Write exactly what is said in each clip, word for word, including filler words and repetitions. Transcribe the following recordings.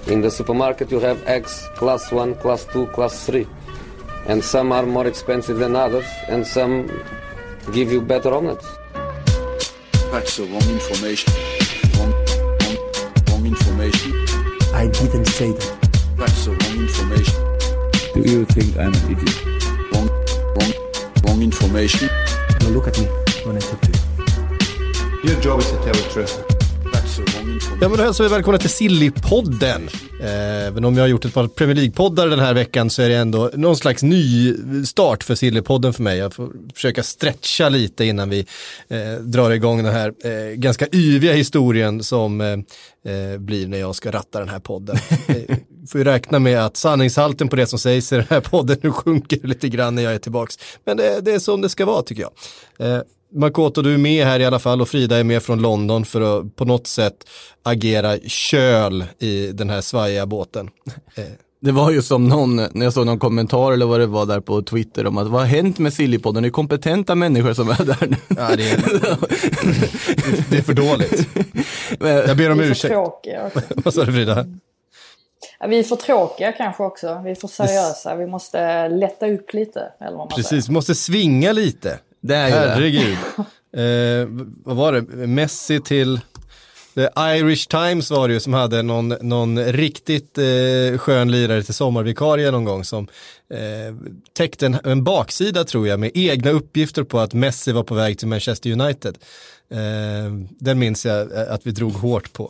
In the supermarket you have eggs class one, class two, class three. And some are more expensive than others, and some give you better omelets. That's the wrong information. Wrong, wrong, wrong information. I didn't say that. That's the wrong information. Do you think I'm an idiot? Wrong, wrong, wrong information. Now look at me when I talk to you. Your job is to tell the truth. Ja, men då hälsar vi välkomna till Sillypodden. Även om jag har gjort ett par Premier League-poddar den här veckan så är det ändå någon slags ny start för Sillypodden för mig. Jag får försöka stretcha lite innan vi eh, drar igång den här eh, ganska yviga historien som eh, blir när jag ska ratta den här podden. eh, får ju räkna med att sanningshalten på det som sägs i den här podden nu sjunker lite grann när jag är tillbaks. Men det, det är som det ska vara, tycker jag. Eh, Makoto, du är med här i alla fall och Frida är med från London för att på något sätt agera köl i den här svajiga båten. Det var ju som någon, när jag såg någon kommentar eller vad det var där på Twitter om att vad har hänt med Sillypodden? Det är kompetenta människor som är där nu. Ja, det är, det är för dåligt. Jag ber om ursäkt. Vad sa du, Frida? Ja, vi är för tråkiga kanske också. Vi är för seriösa. Vi måste lätta upp lite. Eller vad man Precis, säger. vi måste svinga lite. Det är ju Herregud. eh, vad var det? Messi till The Irish Times var det ju som hade någon, någon riktigt eh, skön lirare till sommarvikarie någon gång som eh, täckte en, en baksida tror jag med egna uppgifter på att Messi var på väg till Manchester United. Eh, den minns jag att vi drog hårt på.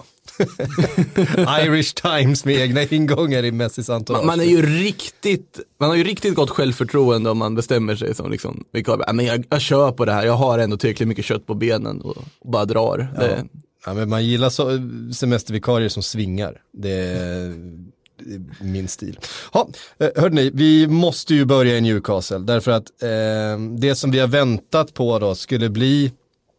Irish Times med egna ingångar i Messis entourage. Man, man är ju riktigt man har ju riktigt gott självförtroende om man bestämmer sig som liksom, men jag, jag kör på det här, jag har ändå tillräckligt mycket kött på benen och, och bara drar. Ja. Det... Ja, men man gillar så, semestervikarier som svingar. Det är min stil. Ha, hörde ni, vi måste ju börja i Newcastle därför att eh, det som vi har väntat på då skulle bli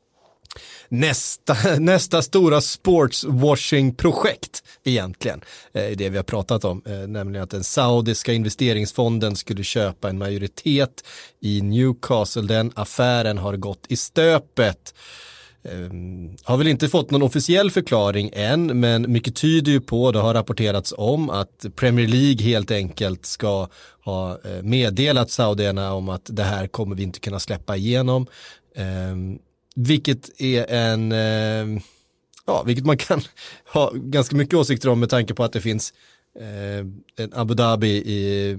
Nästa, nästa stora sportswashing-projekt egentligen är det vi har pratat om, nämligen att den saudiska investeringsfonden skulle köpa en majoritet i Newcastle. Den affären har gått i stöpet. Um, har väl inte fått någon officiell förklaring än, men mycket tyder ju på, det har rapporterats om att Premier League helt enkelt ska ha meddelat saudierna om att det här kommer vi inte kunna släppa igenom. Um, Vilket är en, eh, ja, vilket man kan ha ganska mycket åsikter om med tanke på att det finns eh, en Abu Dhabi i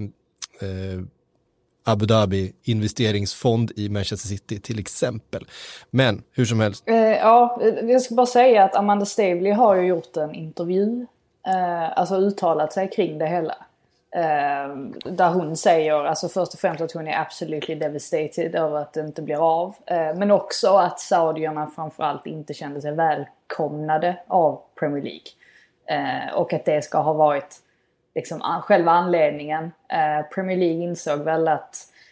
eh, Abu Dhabi investeringsfond i Manchester City till exempel. Men hur som helst. Eh, ja, jag ska bara säga att Amanda Staveley har ju gjort en intervju, eh, alltså uttalat sig kring det hela. Uh, där hon säger alltså först och främst att hon är absolutely devastated över att det inte blir av, uh, men också att saudierna framförallt inte kände sig välkomnade av Premier League, uh, och att det ska ha varit liksom an- själva anledningen. uh, Premier League insåg väl att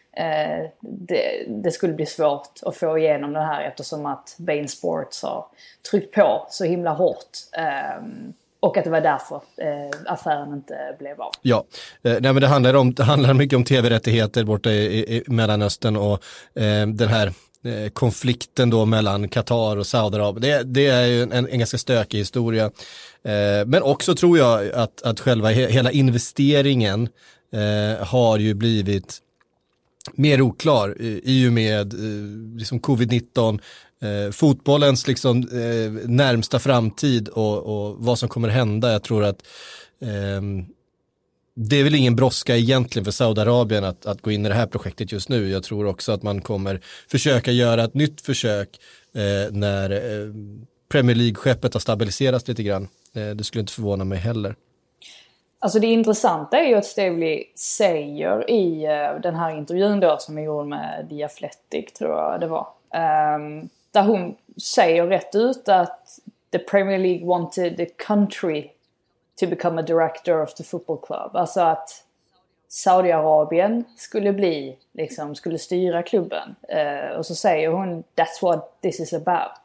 uh, det, det skulle bli svårt att få igenom det här eftersom att Bein Sports har tryckt på så himla hårt, uh, och att det var därför eh, affären inte blev av. Ja, eh, nej, men det handlar, om, det handlar mycket om tv-rättigheter borta i, i Mellanöstern och eh, den här eh, konflikten då mellan Qatar och Saudiarabien. Det, det är ju en, en ganska stökig historia. Eh, men också tror jag att, att själva he, hela investeringen eh, har ju blivit mer oklar i, i och med eh, liksom covid nitton. Eh, fotbollens liksom, eh, närmsta framtid och, och vad som kommer hända. Jag tror att eh, det är väl ingen brådska egentligen för Saudiarabien att, att gå in i det här projektet just nu. Jag tror också att man kommer försöka göra ett nytt försök eh, när eh, Premier League-skeppet har stabiliserats lite grann. Eh, det skulle inte förvåna mig heller. Alltså det intressanta är ju att Staveley säger i uh, den här intervjun då som är gjord med The Athletic, tror jag det var. Um, där hon säger rätt ut att the Premier League wanted the country to become a director of the football club. Alltså att Saudiarabien skulle bli, liksom, skulle styra klubben. Uh, och så säger hon, that's what this is about.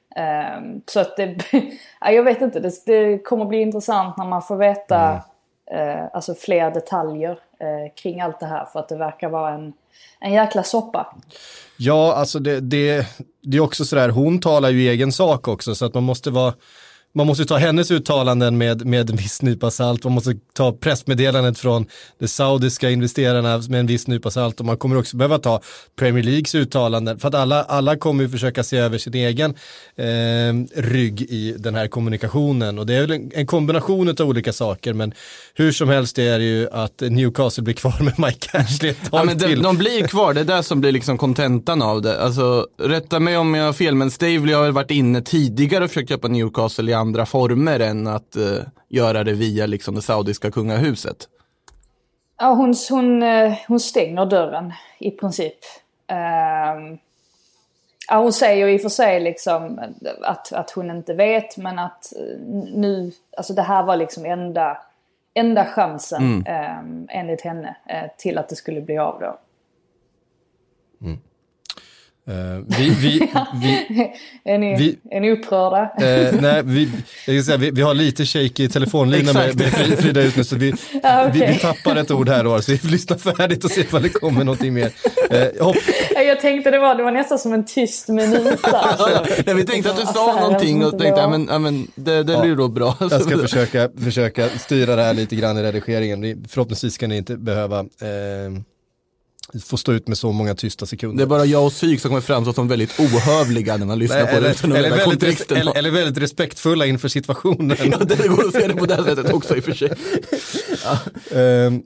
Um, så att det, jag vet inte, det, det kommer bli intressant när man får veta mm. uh, alltså fler detaljer uh, kring allt det här, för att det verkar vara en, en jäkla soppa. Ja, alltså det, det, det är också sådär, hon talar ju i egen sak också, så att man måste vara man måste ta hennes uttalanden med, med en viss nypa salt. Man måste ta pressmeddelandet från de saudiska investerarna med en viss nypa salt. Och man kommer också behöva ta Premier Leagues uttalanden. För att alla, alla kommer ju försöka se över sin egen eh, rygg i den här kommunikationen. Och det är väl en, en kombination av olika saker. Men hur som helst är det ju att Newcastle blir kvar med Mike Ashley ett tag ja, men de, till. de blir kvar, det är där som blir liksom kontentan av det. Alltså, rätta mig om jag har fel, men Stavely har väl varit inne tidigare och försökt köpa Newcastle i andra former än att uh, göra det via liksom det saudiska kungahuset. Ja, hon, hon, hon stänger dörren i princip. Um, ja, hon säger i och för sig liksom att, att hon inte vet, men att nu, alltså det här var liksom enda, enda chansen mm. um, enligt henne uh, till att det skulle bli av då. Mm. Uh, vi, vi, vi, är, ni, vi, är ni upprörda? Uh, nej, vi, jag kan säga, vi, vi har lite shaky telefonlina med, med Frida ut nu, så vi, ja, okay. vi, vi tappar ett ord här då, så vi lyssnar färdigt och ser om det kommer någonting mer. Uh, hopp. Jag tänkte det var, det var nästan som en tyst minut där. ja, ja, vi tänkte att du sa någonting och tänkte, ja men, ja, men det, det ja, blir då bra. Jag ska försöka, försöka styra det här lite grann i redigeringen. Förhoppningsvis ska ni inte behöva... Uh, får stå ut med så många tysta sekunder. Det är bara jag och Psyk som kommer fram som väldigt ohövliga när man lyssnar Nej, på eller, det utan eller, väldigt res- eller, eller väldigt respektfulla inför situationen. ja, det går att se det på det här sättet också i och för sig. ja. um,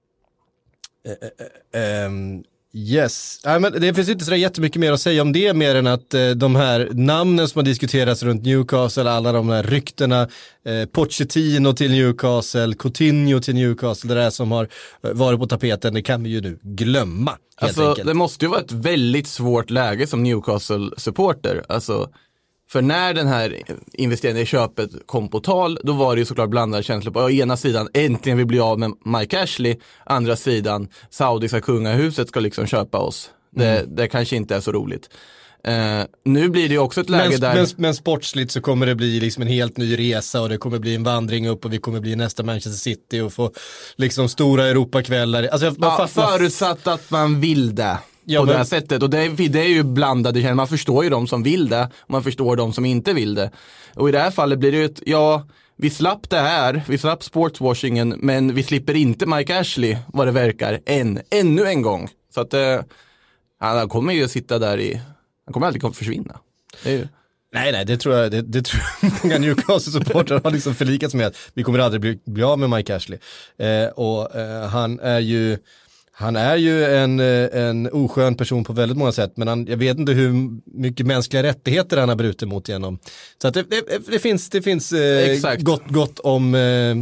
uh, um, yes. Ja, men det finns inte så jättemycket mer att säga om det, mer än att uh, de här namnen som har diskuterats runt Newcastle, alla de här ryktena, uh, Pochettino till Newcastle, Coutinho till Newcastle, det där som har uh, varit på tapeten, det kan vi ju nu glömma. Helt alltså, enkelt. Det måste ju vara ett väldigt svårt läge som Newcastle-supporter. Alltså, för när den här investeringen i köpet kom på tal, då var det ju såklart blandade känslor på. Å ena sidan, äntligen vi blir av med Mike Ashley. Andra sidan, saudiska kungahuset ska liksom köpa oss. Det, mm. det kanske inte är så roligt. Uh, nu blir det ju också ett läge men, där... Men, men sportsligt så kommer det bli liksom en helt ny resa och det kommer bli en vandring upp och vi kommer bli nästa Manchester City och få liksom stora Europakvällar. Alltså, man ja, fastnar... Förutsatt att man vill det. Ja, på men... det här sättet. Och det är, det är ju blandade. Man förstår ju de som vill det och man förstår de som inte vill det. Och i det här fallet blir det ju ett, ja, vi slapp det här, vi slapp sportswashingen, men vi slipper inte Mike Ashley, vad det verkar, än, ännu en gång. Så att eh, han kommer ju sitta där i, han kommer aldrig att försvinna. Det är ju... Nej, nej, det tror jag, det, det tror jag många Newcastle-supportrar har liksom förlikats med att vi kommer aldrig bli, bli av med Mike Ashley. Eh, och eh, han är ju Han är ju en, en oskön person på väldigt många sätt, men han, jag vet inte hur mycket mänskliga rättigheter han har brutit mot genom. Så att det, det, det finns, det finns eh, gott, gott om eh,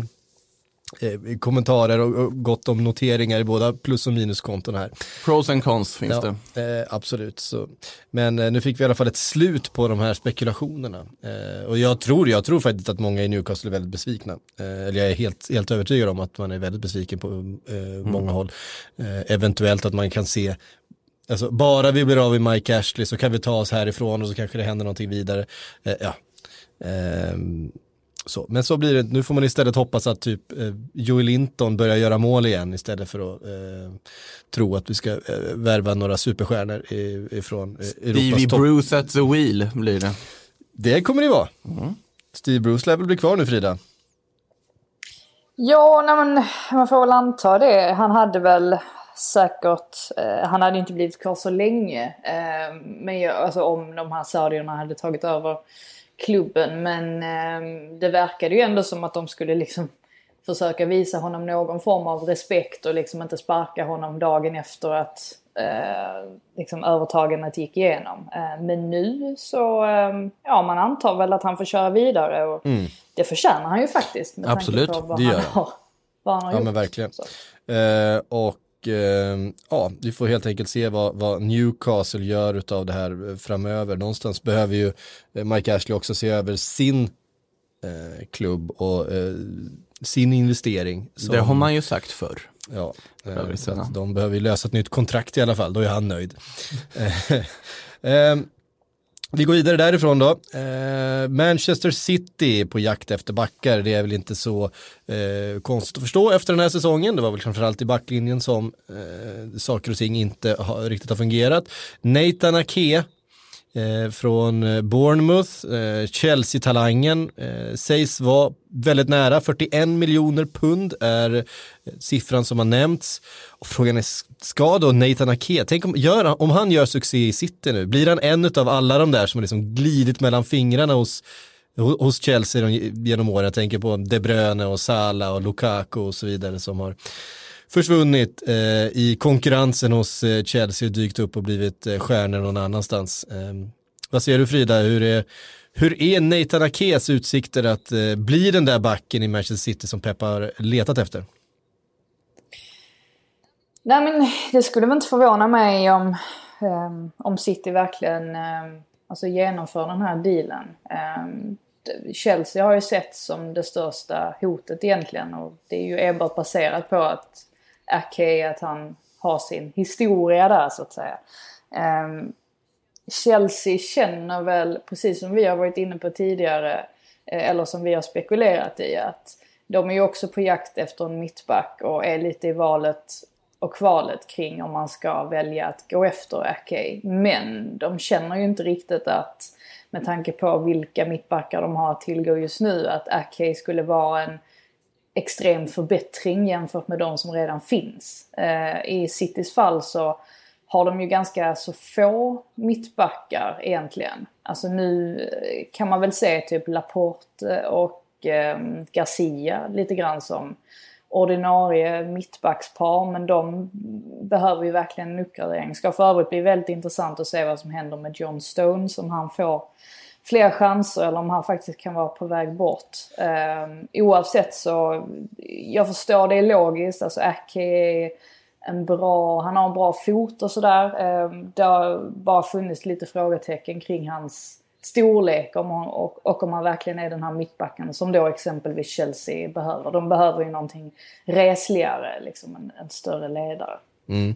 eh, kommentarer och, och gott om noteringar i båda plus- och minuskonton här. Pros and cons finns ja, det. Eh, absolut. Så. Men eh, nu fick vi i alla fall ett slut på de här spekulationerna. Eh, och jag tror, jag tror faktiskt att många i Newcastle är väldigt besvikna. Eh, eller jag är helt, helt övertygad om att man är väldigt besviken på eh, mm. många håll. Eh, eventuellt att man kan se, alltså, bara vi blir av i Mike Ashley så kan vi ta oss härifrån och så kanske det händer någonting vidare. Eh, ja. Eh, Så, men så blir det, nu får man istället hoppas att typ eh, Joey Linton börjar göra mål igen istället för att eh, tro att vi ska eh, värva några superstjärnor i, ifrån eh, Europas Stevie topp. Bruce at the wheel blir det. Det kommer det vara. Mm. Steve Bruce lär väl bli kvar nu, Frida? Ja, nej, men man får väl anta det. Han hade väl säkert, eh, han hade inte blivit kvar så länge. Eh, men jag, alltså, om de här saudierna hade tagit över klubben, men eh, det verkade ju ändå som att de skulle liksom försöka visa honom någon form av respekt och liksom inte sparka honom dagen efter att eh, liksom övertagandet gick igenom. Eh, men nu så, eh, ja, man antar väl att han får köra vidare och mm. det förtjänar han ju faktiskt med Absolut, tanke på vad det han gör har, vad han har ja, gjort. Men verkligen. Eh, och ja, vi får helt enkelt se vad, vad Newcastle gör utav det här framöver. Någonstans behöver ju Mike Ashley också se över sin eh, klubb och eh, sin investering. Som, det har man ju sagt förr. Ja, eh, så att de behöver ju lösa ett nytt kontrakt i alla fall. Då är han nöjd. eh, Vi går vidare därifrån då. Eh, Manchester City på jakt efter backar. Det är väl inte så eh, konstigt att förstå efter den här säsongen. Det var väl framförallt i backlinjen som eh, saker och ting inte har, riktigt har fungerat. Nathan Ake eh, från Bournemouth, eh, Chelsea-talangen, eh, sägs vara väldigt nära, fyrtioen miljoner pund är eh, siffran som har nämnts. Och frågan är, ska då Nathan Ake, tänk om, gör, om han gör succé i City nu, blir han en av alla de där som har liksom glidit mellan fingrarna hos hos Chelsea genom åren? Jag tänker på De Bruyne och Salah och Lukaku och så vidare som har försvunnit eh, i konkurrensen hos eh, Chelsea och dykt upp och blivit eh, stjärnor någon annanstans. Eh, vad ser du, Frida? Hur är, hur är Nathan Akes utsikter att eh, bli den där backen i Manchester City som Pep har letat efter? Nej, men det skulle väl inte förvåna mig om, um, om City verkligen um, alltså genomför den här dealen. Um, Chelsea har ju sett som det största hotet egentligen, och det är ju enbart baserat på att Ake, att han har sin historia där så att säga. Um, Chelsea känner väl, precis som vi har varit inne på tidigare, eller som vi har spekulerat i, att de är ju också på jakt efter en mittback och är lite i valet och kvalet kring om man ska välja att gå efter Ake. Men de känner ju inte riktigt att, med tanke på vilka mittbackar de har att tillgå just nu, att Ake skulle vara en extrem förbättring jämfört med de som redan finns. Eh, I Citys fall så har de ju ganska så få mittbackar egentligen. Alltså nu kan man väl se typ Laporte och eh, Garcia lite grann som ordinarie mittbackspar, men de behöver ju verkligen en uppgradering. Ska för övrigt bli väldigt intressant att se vad som händer med John Stones, om han får fler chanser eller om han faktiskt kan vara på väg bort. Um, oavsett så, jag förstår det är logiskt, alltså Ake är en bra, han har en bra fot och sådär. Um, det har bara funnits lite frågetecken kring hans storlek om han, och, och om han verkligen är den här mittbacken som då exempelvis Chelsea behöver. De behöver ju någonting resligare, liksom en, en större ledare. Mm.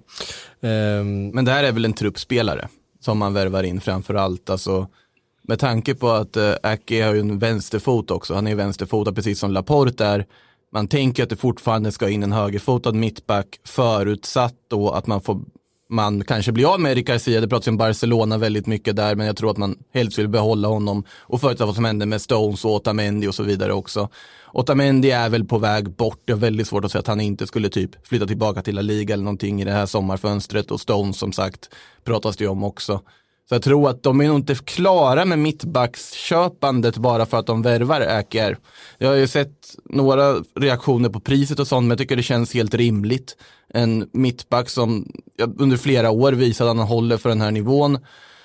Um, men det här är väl en truppspelare som man värvar in framför allt. Alltså, med tanke på att uh, Ake har ju en vänsterfot också. Han är ju vänsterfotad precis som Laporte är. Man tänker att det fortfarande ska in en högerfotad mittback, förutsatt då att man får man kanske blir av med Eric Garcia. Det pratas om Barcelona väldigt mycket där, men jag tror att man helst vill behålla honom och förutsätta vad som händer med Stones och Otamendi och så vidare också. Otamendi är väl på väg bort. Det är väldigt svårt att säga att han inte skulle typ flytta tillbaka till La Liga eller någonting i det här sommarfönstret, och Stones som sagt pratas det om också. Så jag tror att de är nog inte klara med mittbacksköpandet bara för att de värvar Äker. Jag har ju sett några reaktioner på priset och sånt, men jag tycker det känns helt rimligt. En mittback som under flera år visade att han håller för den här nivån.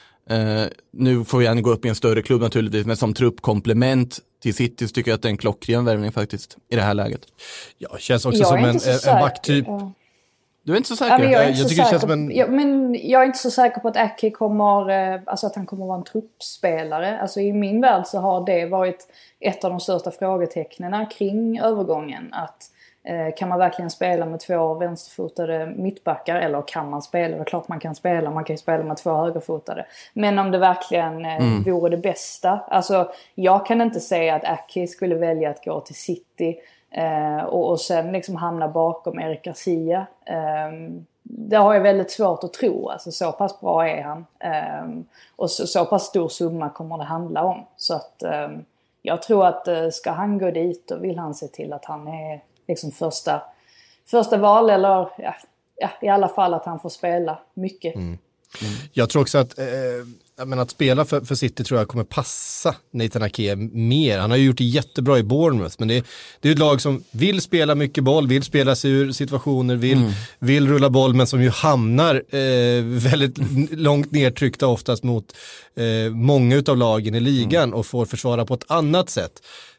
Uh, nu får han gå upp i en större klubb naturligtvis, men som truppkomplement till City tycker jag att det är en klockren värvning faktiskt i det här läget. Ja, känns också jag som en, en backtyp. Ja. Du är inte så säker? Ja, men jag är inte jag så tycker säker det känns som en... ja, men jag är inte så säker på att Ake kommer, alltså att han kommer vara en truppspelare. Alltså i min värld så har det varit ett av de största frågetecknen kring övergången. Att eh, kan man verkligen spela med två vänsterfotade mittbackar, eller kan man spela? Det är klart man kan spela, man kan ju spela med två högerfotade. Men om det verkligen eh, mm. vore det bästa. Alltså jag kan inte säga att Ake skulle välja att gå till City Uh, och, och sen liksom hamna bakom Eric Garcia. Um, det har jag väldigt svårt att tro. Alltså, så pass bra är han. Um, och så, så pass stor summa kommer det handla om. Så att um, jag tror att uh, ska han gå dit, då vill han se till att han är liksom första, första val. Eller ja, ja, i alla fall att han får spela mycket. Mm. Mm. Jag tror också att, eh, jag menar, att spela för, för City tror jag kommer passa Nathan Ake mer. Han har ju gjort det jättebra i Bournemouth, men det, det är ett lag som vill spela mycket boll, vill spela sig ur situationer, vill, mm. vill rulla boll, men som ju hamnar eh, väldigt långt nedtryckta oftast mot eh, många utav lagen i ligan mm. och får försvara på ett annat sätt.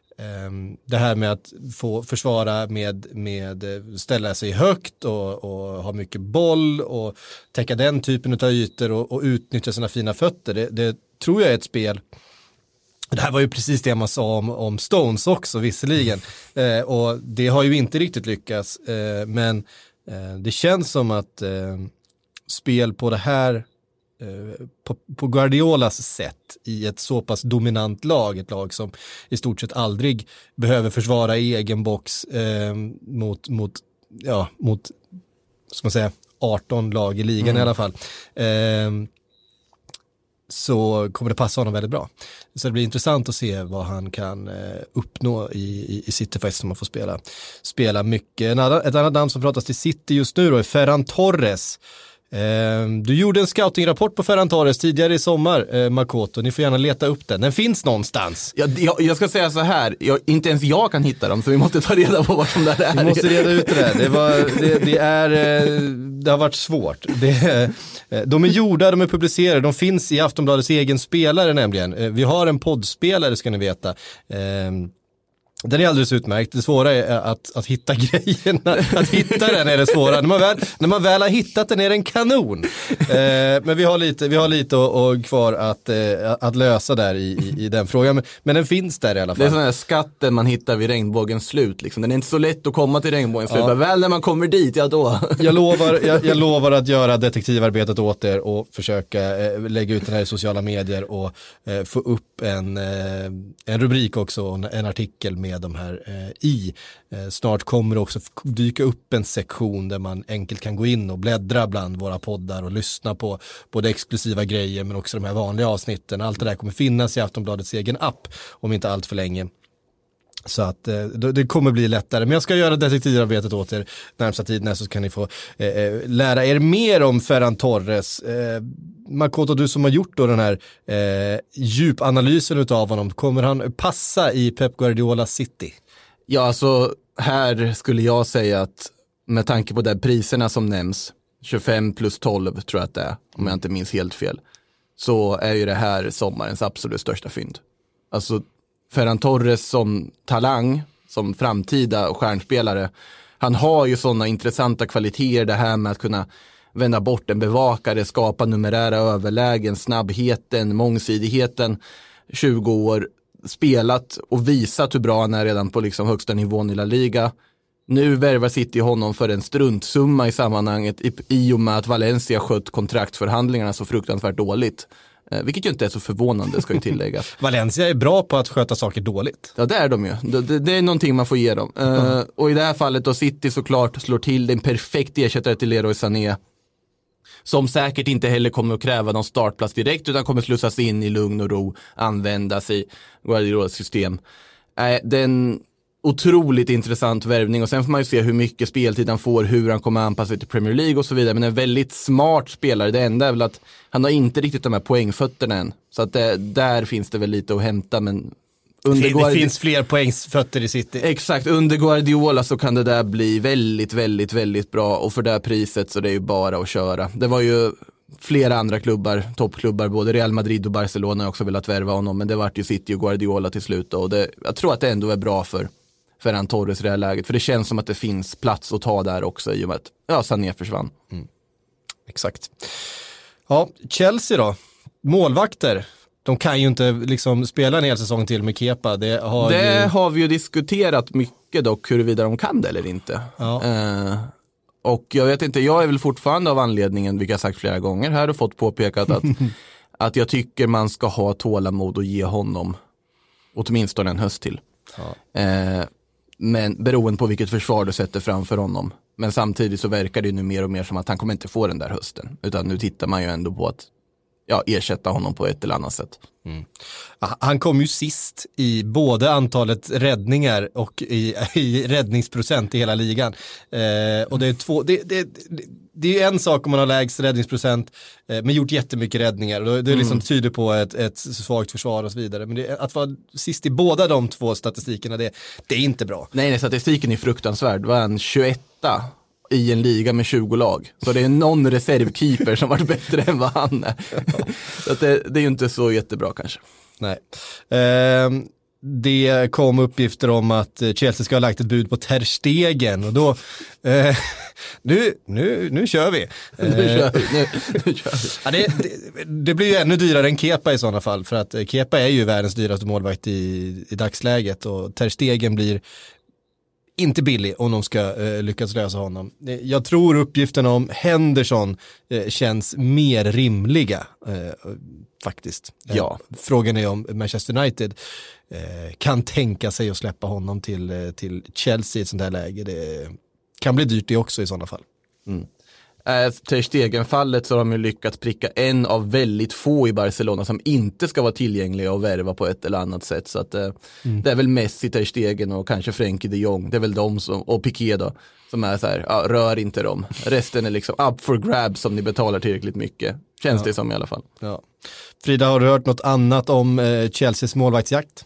Det här med att få försvara med, med ställa sig högt och, och ha mycket boll och täcka den typen av ytor och, och utnyttja sina fina fötter. Det, det tror jag är ett spel. Det här var ju precis det man sa om, om Stones också visserligen. Eh, och det har ju inte riktigt lyckats. Eh, men eh, det känns som att eh, spel på det här På, på Guardiolas sätt i ett så pass dominant lag, ett lag som i stort sett aldrig behöver försvara i egen box eh, mot, mot, ja, mot ska man säga, arton lag i ligan mm. i alla fall. Eh, så kommer det passa honom väldigt bra. Så det blir intressant att se vad han kan eh, uppnå i, i, i City faktiskt, som man får spela, spela mycket. En annan, ett annat namn som pratas till City just nu då är Ferran Torres. Eh, du gjorde en scoutingrapport på Ferran Torres tidigare i sommar, eh, Makoto. Ni får gärna leta upp den. Den finns någonstans. Jag, jag, jag ska säga så här, jag, inte ens jag kan hitta dem, så vi måste ta reda på vad som där är. Vi måste reda ut det där. Det, var, det, det, är, det har varit svårt. Det, de är gjorda, de är publicerade, de finns i Aftonbladets egen spelare nämligen. Vi har en poddspelare, ska ni veta. Eh, Den är alldeles utmärkt. Det svåra är att, att hitta grejerna. Att hitta den är det svåra. När man väl, när man väl har hittat den är den kanon. Eh, men vi har lite, vi har lite och, och kvar att, eh, att lösa där i, i, i den frågan. Men, men den finns där i alla fall. Det är sån här skatten man hittar vid regnbågens slut. Liksom. Den är inte så lätt att komma till regnbågens slut. Ja. Men väl när man kommer dit, ja då. Jag lovar, jag, jag lovar att göra detektivarbetet åt er och försöka eh, lägga ut den här i sociala medier och eh, få upp en, eh, en rubrik också, en, en artikel med med de här eh, i. Eh, snart kommer det också dyka upp en sektion där man enkelt kan gå in och bläddra bland våra poddar och lyssna på både exklusiva grejer men också de här vanliga avsnitten. Allt det där kommer finnas i Aftonbladets egen app om inte allt för länge. Så att eh, det kommer bli lättare. Men jag ska göra detektivarbetet åt er närmsta tiden, så kan ni få eh, lära er mer om Ferran Torres. Eh, Makoto, du som har gjort då den här eh, djupanalysen utav honom, kommer han passa i Pep Guardiola City? Ja, alltså här skulle jag säga att med tanke på de priserna som nämns, tjugofem plus tolv tror jag att det är, om jag inte minns helt fel, så är ju det här sommarens absolut största fynd. Alltså Ferran Torres som talang, som framtida stjärnspelare, han har ju sådana intressanta kvaliteter, det här med att kunna vända bort en bevakare, skapa numerära överlägen, snabbheten, mångsidigheten, tjugo år, spelat och visat hur bra han är redan på liksom högsta nivån i La Liga. Nu värvar City honom för en struntsumma i sammanhanget i, i och med att Valencia skött kontraktsförhandlingarna så fruktansvärt dåligt. Eh, vilket ju inte är så förvånande, ska ju tilläggas. Valencia är bra på att sköta saker dåligt. Ja, det är de ju. Det, det, det är någonting man får ge dem. Eh, mm. Och i det här fallet då City såklart slår till en perfekt ersättare till Leroy Sané. Som säkert inte heller kommer att kräva någon startplats direkt utan kommer slussas in i lugn och ro, användas i Guardiolas system. Eh, den otroligt intressant värvning och sen får man ju se hur mycket speltid han får, hur han kommer anpassa sig till Premier League och så vidare, men en väldigt smart spelare. Det enda är väl att han har inte riktigt de här poängfötterna än, så att det, där finns det väl lite att hämta, men under det Guardi- finns fler poängsfötter i City. Exakt, under Guardiola så kan det där bli väldigt, väldigt, väldigt bra och för det här priset så det är ju bara att köra. Det var ju flera andra klubbar, toppklubbar, både Real Madrid och Barcelona har också velat värva honom, men det vart ju City och Guardiola till slut och det, jag tror att det ändå är bra för Ferran Torres i det här läget, för det känns som att det finns plats att ta där också i och med att ja, Sané försvann. Mm. Exakt. Ja, Chelsea då, målvakter. De kan ju inte liksom spela en hel säsong till med Kepa. Det har, det ju... har vi ju diskuterat mycket dock, huruvida de kan det eller inte. Ja. Eh, och jag vet inte, jag är väl fortfarande av anledningen, vilket jag sagt flera gånger här och fått påpekat att, att jag tycker man ska ha tålamod och ge honom åtminstone en höst till. Ja. Eh, men beroende på vilket försvar du sätter framför honom. Men samtidigt så verkar det nu mer och mer som att han kommer inte få den där hösten. Utan nu tittar man ju ändå på att ja, ersätta honom på ett eller annat sätt. Mm. Han kom ju sist i både antalet räddningar och i, i räddningsprocent i hela ligan. Eh, och det är två, det, det, det, det är en sak om man har lägst räddningsprocent eh, men gjort jättemycket räddningar. Och det är liksom mm. tyder på ett, ett svagt försvar och så vidare. Men det, att vara sist i båda de två statistikerna, det, det är inte bra. Nej, nej, statistiken är fruktansvärd. Det var en tjugoetta i en liga med tjugo lag. Så det är någon reservkeeper som varit bättre än vad han är. Så att det, det är ju inte så jättebra kanske. Nej. Eh, det kom uppgifter om att Chelsea ska ha lagt ett bud på Ter Stegen och då eh, nu, nu, nu kör vi. Eh, nu kör vi. Nu, nu kör vi. Ja, det, det, det blir ju ännu dyrare än Kepa i sådana fall, för att Kepa är ju världens dyraste målvakt i, i dagsläget och Ter Stegen blir inte billig om de ska eh, lyckas lösa honom. Jag tror uppgiften om Henderson eh, känns mer rimliga eh, faktiskt. Ja. Eh, frågan är om Manchester United eh, kan tänka sig att släppa honom till, eh, till Chelsea i ett sånt här läge. Det kan bli dyrt det också i sådana fall. Mm. Äh, Ter Stegen-fallet så har de ju lyckats pricka en av väldigt få i Barcelona som inte ska vara tillgängliga och värva på ett eller annat sätt. Så att, eh, mm. det är väl Messi, Ter Stegen och kanske Frenkie de Jong. Det är väl de som, och Piqué då, som är så här, ja, rör inte dem. Resten är liksom up for grabs om ni betalar tillräckligt mycket. Känns ja. det som i alla fall. Ja. Frida, har du hört något annat om eh, Chelseas målvaktsjakt?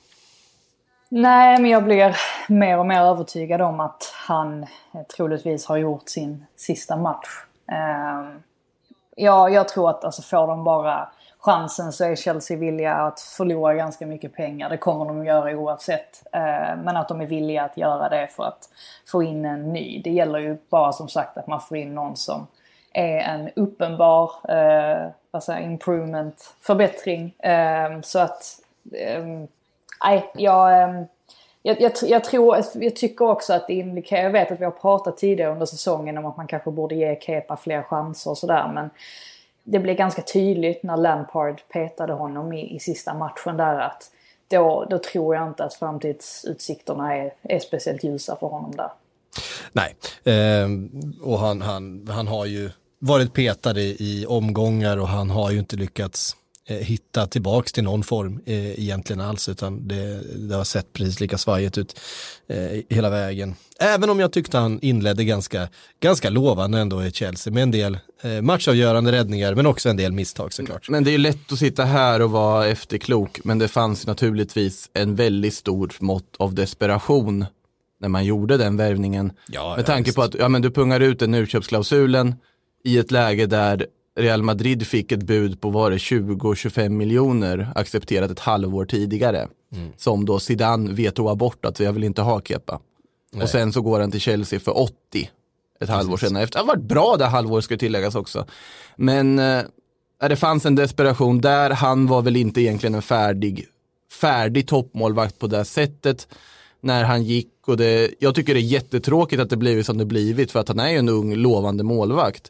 Nej, men jag blir mer och mer övertygad om att han troligtvis har gjort sin sista match. Uh, ja, jag tror att alltså, får de bara chansen så är Chelsea villiga att förlora ganska mycket pengar. Det kommer de att göra oavsett. Uh, men att de är villiga att göra det för att få in en ny. Det gäller ju bara som sagt att man får in någon som är en uppenbar uh, alltså, improvement, förbättring. Uh, så att... Um, Nej, jag, jag, jag, jag tror, jag tycker också att det indikerar, jag vet att vi har pratat tidigare under säsongen om att man kanske borde ge Kepa fler chanser och sådär, men det blev ganska tydligt när Lampard petade honom i, i sista matchen där att då, då tror jag inte att framtidsutsikterna är, är speciellt ljusa för honom där. Nej, eh, och han, han, han har ju varit petad i, i omgångar och han har ju inte lyckats hitta tillbaks till någon form eh, egentligen alls, utan det, det har sett precis lika svajigt ut eh, hela vägen. Även om jag tyckte han inledde ganska, ganska lovande ändå i Chelsea med en del eh, matchavgörande räddningar, men också en del misstag såklart. Men det är lätt att sitta här och vara efterklok, men det fanns naturligtvis en väldigt stor mått av desperation när man gjorde den värvningen. Ja, med tanke på att ja, men du pungar ut den utköpsklausulen i ett läge där Real Madrid fick ett bud på var det tjugo till tjugofem miljoner accepterat ett halvår tidigare. Mm. Som då Zidane vetoade bort att jag vill inte ha Kepa. Nej. Och sen så går han till Chelsea för åttio ett Precis. halvår senare. Efter. Det har varit bra det halvår ska tilläggas också. Men äh, det fanns en desperation där. Han var väl inte egentligen en färdig, färdig toppmålvakt på det sättet när han gick. Och det, jag tycker det är jättetråkigt att det blivit som det blivit för att han är ju en ung lovande målvakt.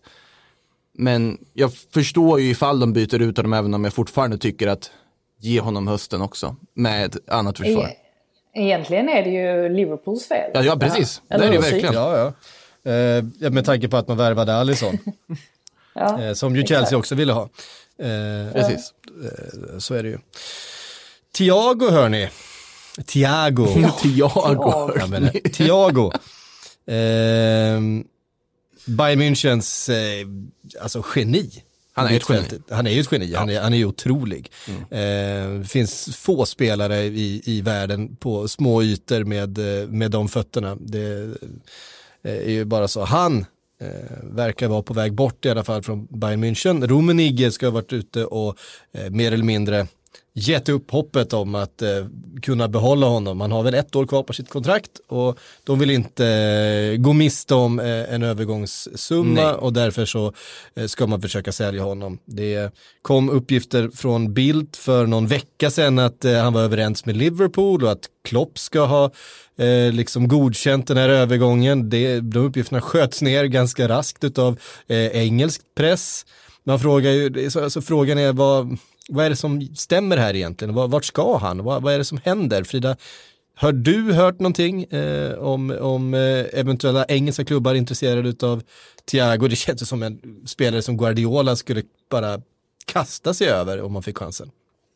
Men jag förstår ju ifall de byter ut honom, även om jag fortfarande tycker att ge honom hösten också med ett annat försvar. Egentligen är det ju Liverpools fel. Ja, ja precis. Ja. Det är det verkligen. Ja, ja. Eh, med tanke på att man värvade Alisson. ja, eh, som ju Chelsea exakt. också ville ha. Eh, precis. Eh, så är det ju. Thiago hörni. Thiago. Thiago. Ja, men, Thiago. Eh, Bayern Münchens eh, alltså geni. Han är ett geni. Han är ju ett geni. Ja. Han är, han är ju otrolig. Mm. Eh, det finns få spelare i, i världen på små ytor med, med de fötterna. Det eh, är ju bara så. Han eh, verkar vara på väg bort i alla fall från Bayern München. Rummenigge ska ha varit ute och eh, mer eller mindre gett upp hoppet om att eh, kunna behålla honom. Man har väl ett år kvar på sitt kontrakt och de vill inte eh, gå miste om eh, en övergångssumma. Nej. Och därför så eh, ska man försöka sälja honom. Det kom uppgifter från Bild för någon vecka sedan att eh, han var överens med Liverpool och att Klopp ska ha eh, liksom godkänt den här övergången. Det, de uppgifterna sköts ner ganska raskt utav eh, engelsk press. Man frågar ju, så, alltså, frågan är vad Vad är det som stämmer här egentligen? Vart ska han? Vad, vad är det som händer? Frida, har du hört någonting eh, om, om eh, eventuella engelska klubbar intresserade av Thiago? Det känns som en spelare som Guardiola skulle bara kasta sig över om man fick chansen.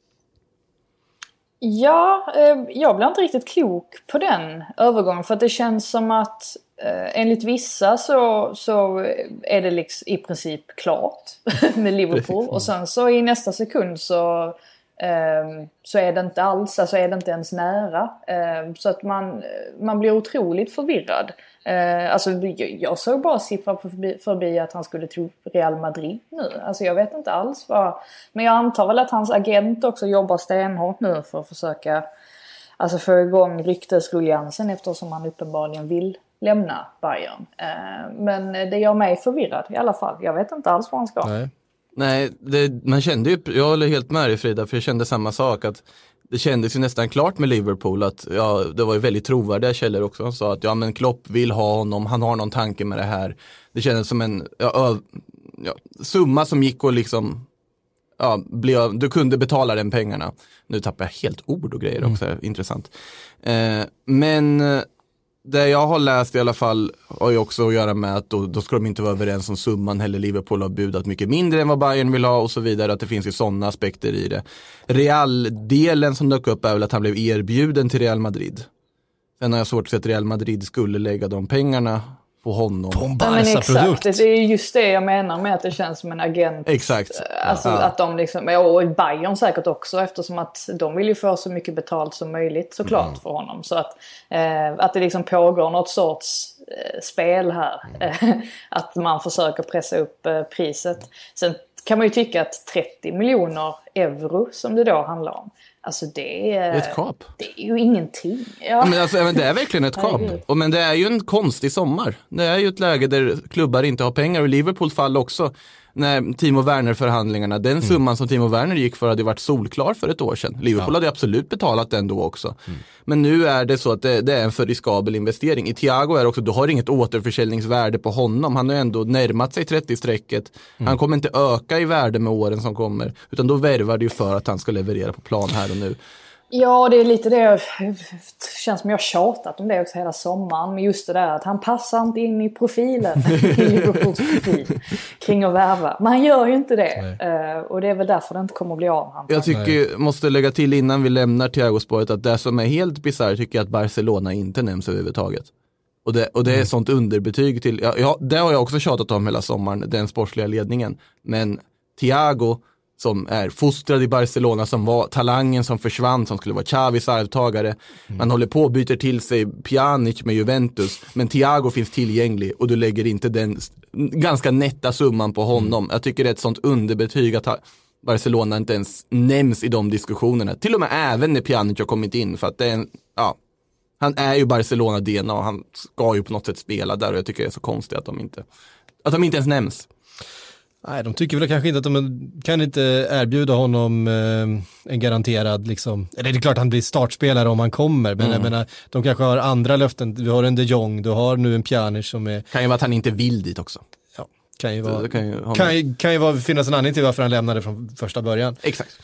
Ja, eh, jag blir inte riktigt klok på den övergången. För att det känns som att eh, enligt vissa så, så är det liksom i princip klart med Liverpool. Och sen så i nästa sekund så, eh, så är det inte alls, alltså är det inte ens nära. Eh, så att man, man blir otroligt förvirrad. Eh, alltså jag såg bara siffra förbi, förbi att han skulle till Real Madrid nu. Alltså jag vet inte alls vad. Men jag antar väl att hans agent också jobbar stenhårt nu för att försöka alltså få igång ryktesruljansen eftersom han uppenbarligen vill lämna Bayern. Eh, men det gör mig förvirrad i alla fall. Jag vet inte alls vad han ska. Nej, Nej det, man kände ju, jag håller helt med dig Frida, för jag kände samma sak att det kändes ju nästan klart med Liverpool att ja, det var ju väldigt trovärdiga källor också. Han sa att ja men Klopp vill ha honom, han har någon tanke med det här. Det kändes som en ja, ja, summa som gick och liksom ja, blev, du kunde betala den pengarna. Nu tappar jag helt ord och grejer också, mm. intressant. Eh, men det jag har läst i alla fall har ju också att göra med att då, då ska de inte vara överens om summan heller. Liverpool har budat mycket mindre än vad Bayern vill ha och så vidare. Att det finns ju sådana aspekter i det. Real-delen som dök upp är väl att han blev erbjuden till Real Madrid. Sen har jag svårt att se att Real Madrid skulle lägga de pengarna på honom. På en ja, men exakt, Barca-produkt. det är just det jag menar med att det känns som en agent. Exakt. Alltså Ja. att de liksom, och Bayern säkert också, eftersom att de vill ju få så mycket betalt som möjligt såklart mm. för honom. Så att, eh, att det liksom pågår något sorts eh, spel här. Mm. att man försöker pressa upp eh, priset. Sen kan man ju tycka att trettio miljoner euro som det då handlar om. Alltså det är, ett kap. Det är ju ingenting. Ja. Ja, men alltså, men det är verkligen ett kap. Herregud. Och, men det är ju en konstig sommar. Det är ju ett läge där klubbar inte har pengar. Och Liverpools fall också. När Timo Werner-förhandlingarna, den summan mm. som Timo Werner gick för hade varit solklar för ett år sedan. Liverpool ja. hade absolut betalat den då också. Mm. Men nu är det så att det, det är en för riskabel investering. I Thiago är det också, du har inget återförsäljningsvärde på honom. Han har ändå närmat sig trettio-strecket. Mm. Han kommer inte öka i värde med åren som kommer. Utan då värvar det ju för att han ska leverera på plan här och nu. Ja, det är lite det. Jag, det känns som jag har tjatat om det också hela sommaren. Men just det där att han passar inte in i profilen. I Liverpools profil. Kring att värva. Men han gör ju inte det. Uh, och det är väl därför det inte kommer att bli av. Jag tycker, måste lägga till innan vi lämnar Thiago-spåret, att det som är helt bisarrt tycker jag att Barcelona inte nämns överhuvudtaget. Och det, och det är mm. sånt underbetyg till, ja, ja, det har jag också tjatat om hela sommaren, den sportsliga ledningen. Men Thiago, som är fostrad i Barcelona, som var talangen som försvann, som skulle vara Xavis arvtagare. Mm. Man håller på och byter till sig Pjanic med Juventus, men Thiago finns tillgänglig och du lägger inte den ganska nätta summan på honom. Mm. Jag tycker det är ett sånt underbetyg att Barcelona inte ens nämns i de diskussionerna. Till och med även när Pjanic har kommit in, för att det är en, ja, han är ju Barcelona-D N A och han ska ju på något sätt spela där, och jag tycker det är så konstigt att de inte, att de inte ens nämns. Nej, de tycker väl kanske inte att de kan inte erbjuda honom eh, en garanterad liksom, eller det är klart han blir startspelare om han kommer, men mm. jag menar, de kanske har andra löften. Du har en De Jong, du har nu en Pjanic som är... Kan ju vara att han inte vill dit också. Ja, kan ju vara, kan ju, kan ju, kan ju vara, finnas en anledning till varför han lämnade från första början. Exakt.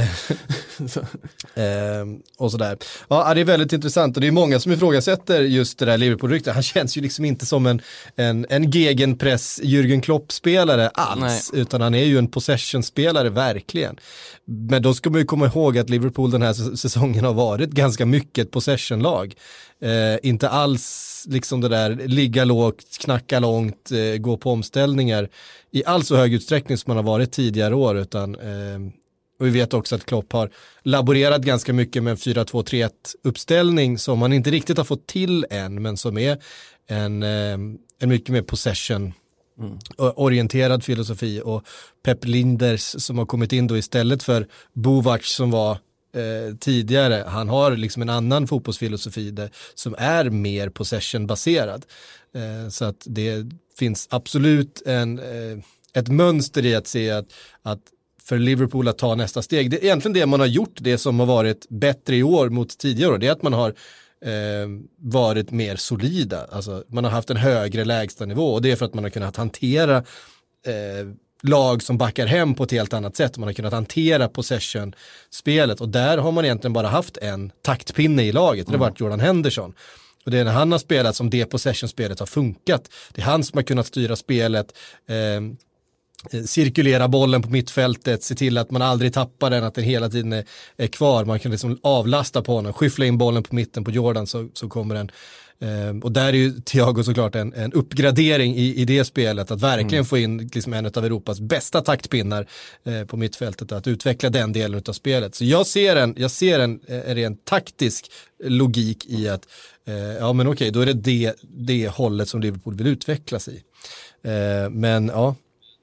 så. Eh, och sådär. Ja, det är väldigt intressant, och det är många som ifrågasätter just det där Liverpool-ryktet. Han känns ju liksom inte som en, en, en gegenpress Jürgen Klopp-spelare alls. Nej. Utan han är ju en possession-spelare, verkligen. Men då ska man ju komma ihåg att Liverpool den här säsongen har varit ganska mycket ett possession-lag. Eh, inte alls liksom det där ligga lågt, knacka långt, eh, gå på omställningar i all så hög utsträckning som man har varit tidigare år, utan eh, och vi vet också att Klopp har laborerat ganska mycket med en fyra två tre ett uppställning som man inte riktigt har fått till än, men som är en, en mycket mer possession mm. orienterad filosofi, och Pep Linders som har kommit in då istället för Bovac som var eh, tidigare, han har liksom en annan fotbollsfilosofi där, som är mer possession-baserad. Eh, så att det finns absolut en, eh, ett mönster i att se att, att för Liverpool att ta nästa steg. Det är egentligen det man har gjort, det som har varit bättre i år mot tidigare år. Det är att man har eh, varit mer solida. Alltså, man har haft en högre lägstanivå, och det är för att man har kunnat hantera eh, lag som backar hem på ett helt annat sätt. Man har kunnat hantera possession-spelet, och där har man egentligen bara haft en taktpinne i laget. Det har varit Jordan Henderson. Och det är när han har spelat som det possession-spelet har funkat. Det är han som har kunnat styra spelet, eh, cirkulera bollen på mittfältet, se till att man aldrig tappar den, att den hela tiden är, är kvar. Man kan liksom avlasta på honom, skyffla in bollen på mitten på Jordan, så, så kommer den. Eh, och där är ju Thiago såklart en, en uppgradering i, i det spelet, att verkligen mm. få in liksom en av Europas bästa taktpinnar eh, på mittfältet, att utveckla den delen av spelet. Så jag ser en, jag ser en, en rent taktisk logik i att eh, ja men okej, då är det, det det hållet som Liverpool vill utvecklas i. Eh, men ja,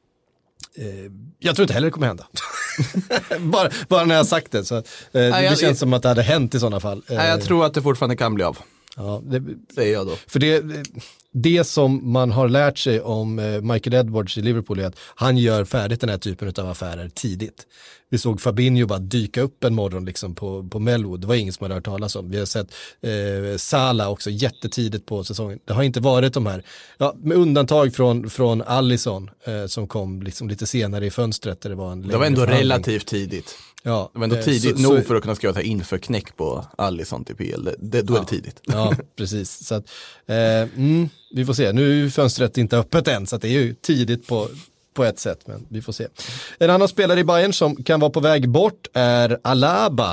jag tror inte heller det kommer hända. bara, bara när jag har sagt det. Så, eh, det, Nej, jag, det känns jag, som att det hade hänt i sådana fall. Nej, jag tror att det fortfarande kan bli av. Ja, det säger jag då. För det, det som man har lärt sig om Michael Edwards i Liverpool är att han gör färdigt den här typen av affärer tidigt. vi såg Fabinho bara dyka upp en morgon liksom på, på Melwood. Det var ingen som hade hört talas om. Vi har sett eh, Salah också jättetidigt på säsongen. Det har inte varit de här, ja, med undantag från, från Alisson eh, som kom liksom lite senare i fönstret. Där det var en det var ändå relativt tidigt. Ja, det var ändå eh, tidigt så, nog så, för att kunna skriva så här inför knäck på Alisson till P L. Det, det, då ja, är det tidigt. Ja, precis. Så att, eh, mm, vi får se. Nu är fönstret inte öppet än, så att det är ju tidigt på, på ett sätt, men vi får se. En annan spelare i Bayern som kan vara på väg bort är Alaba.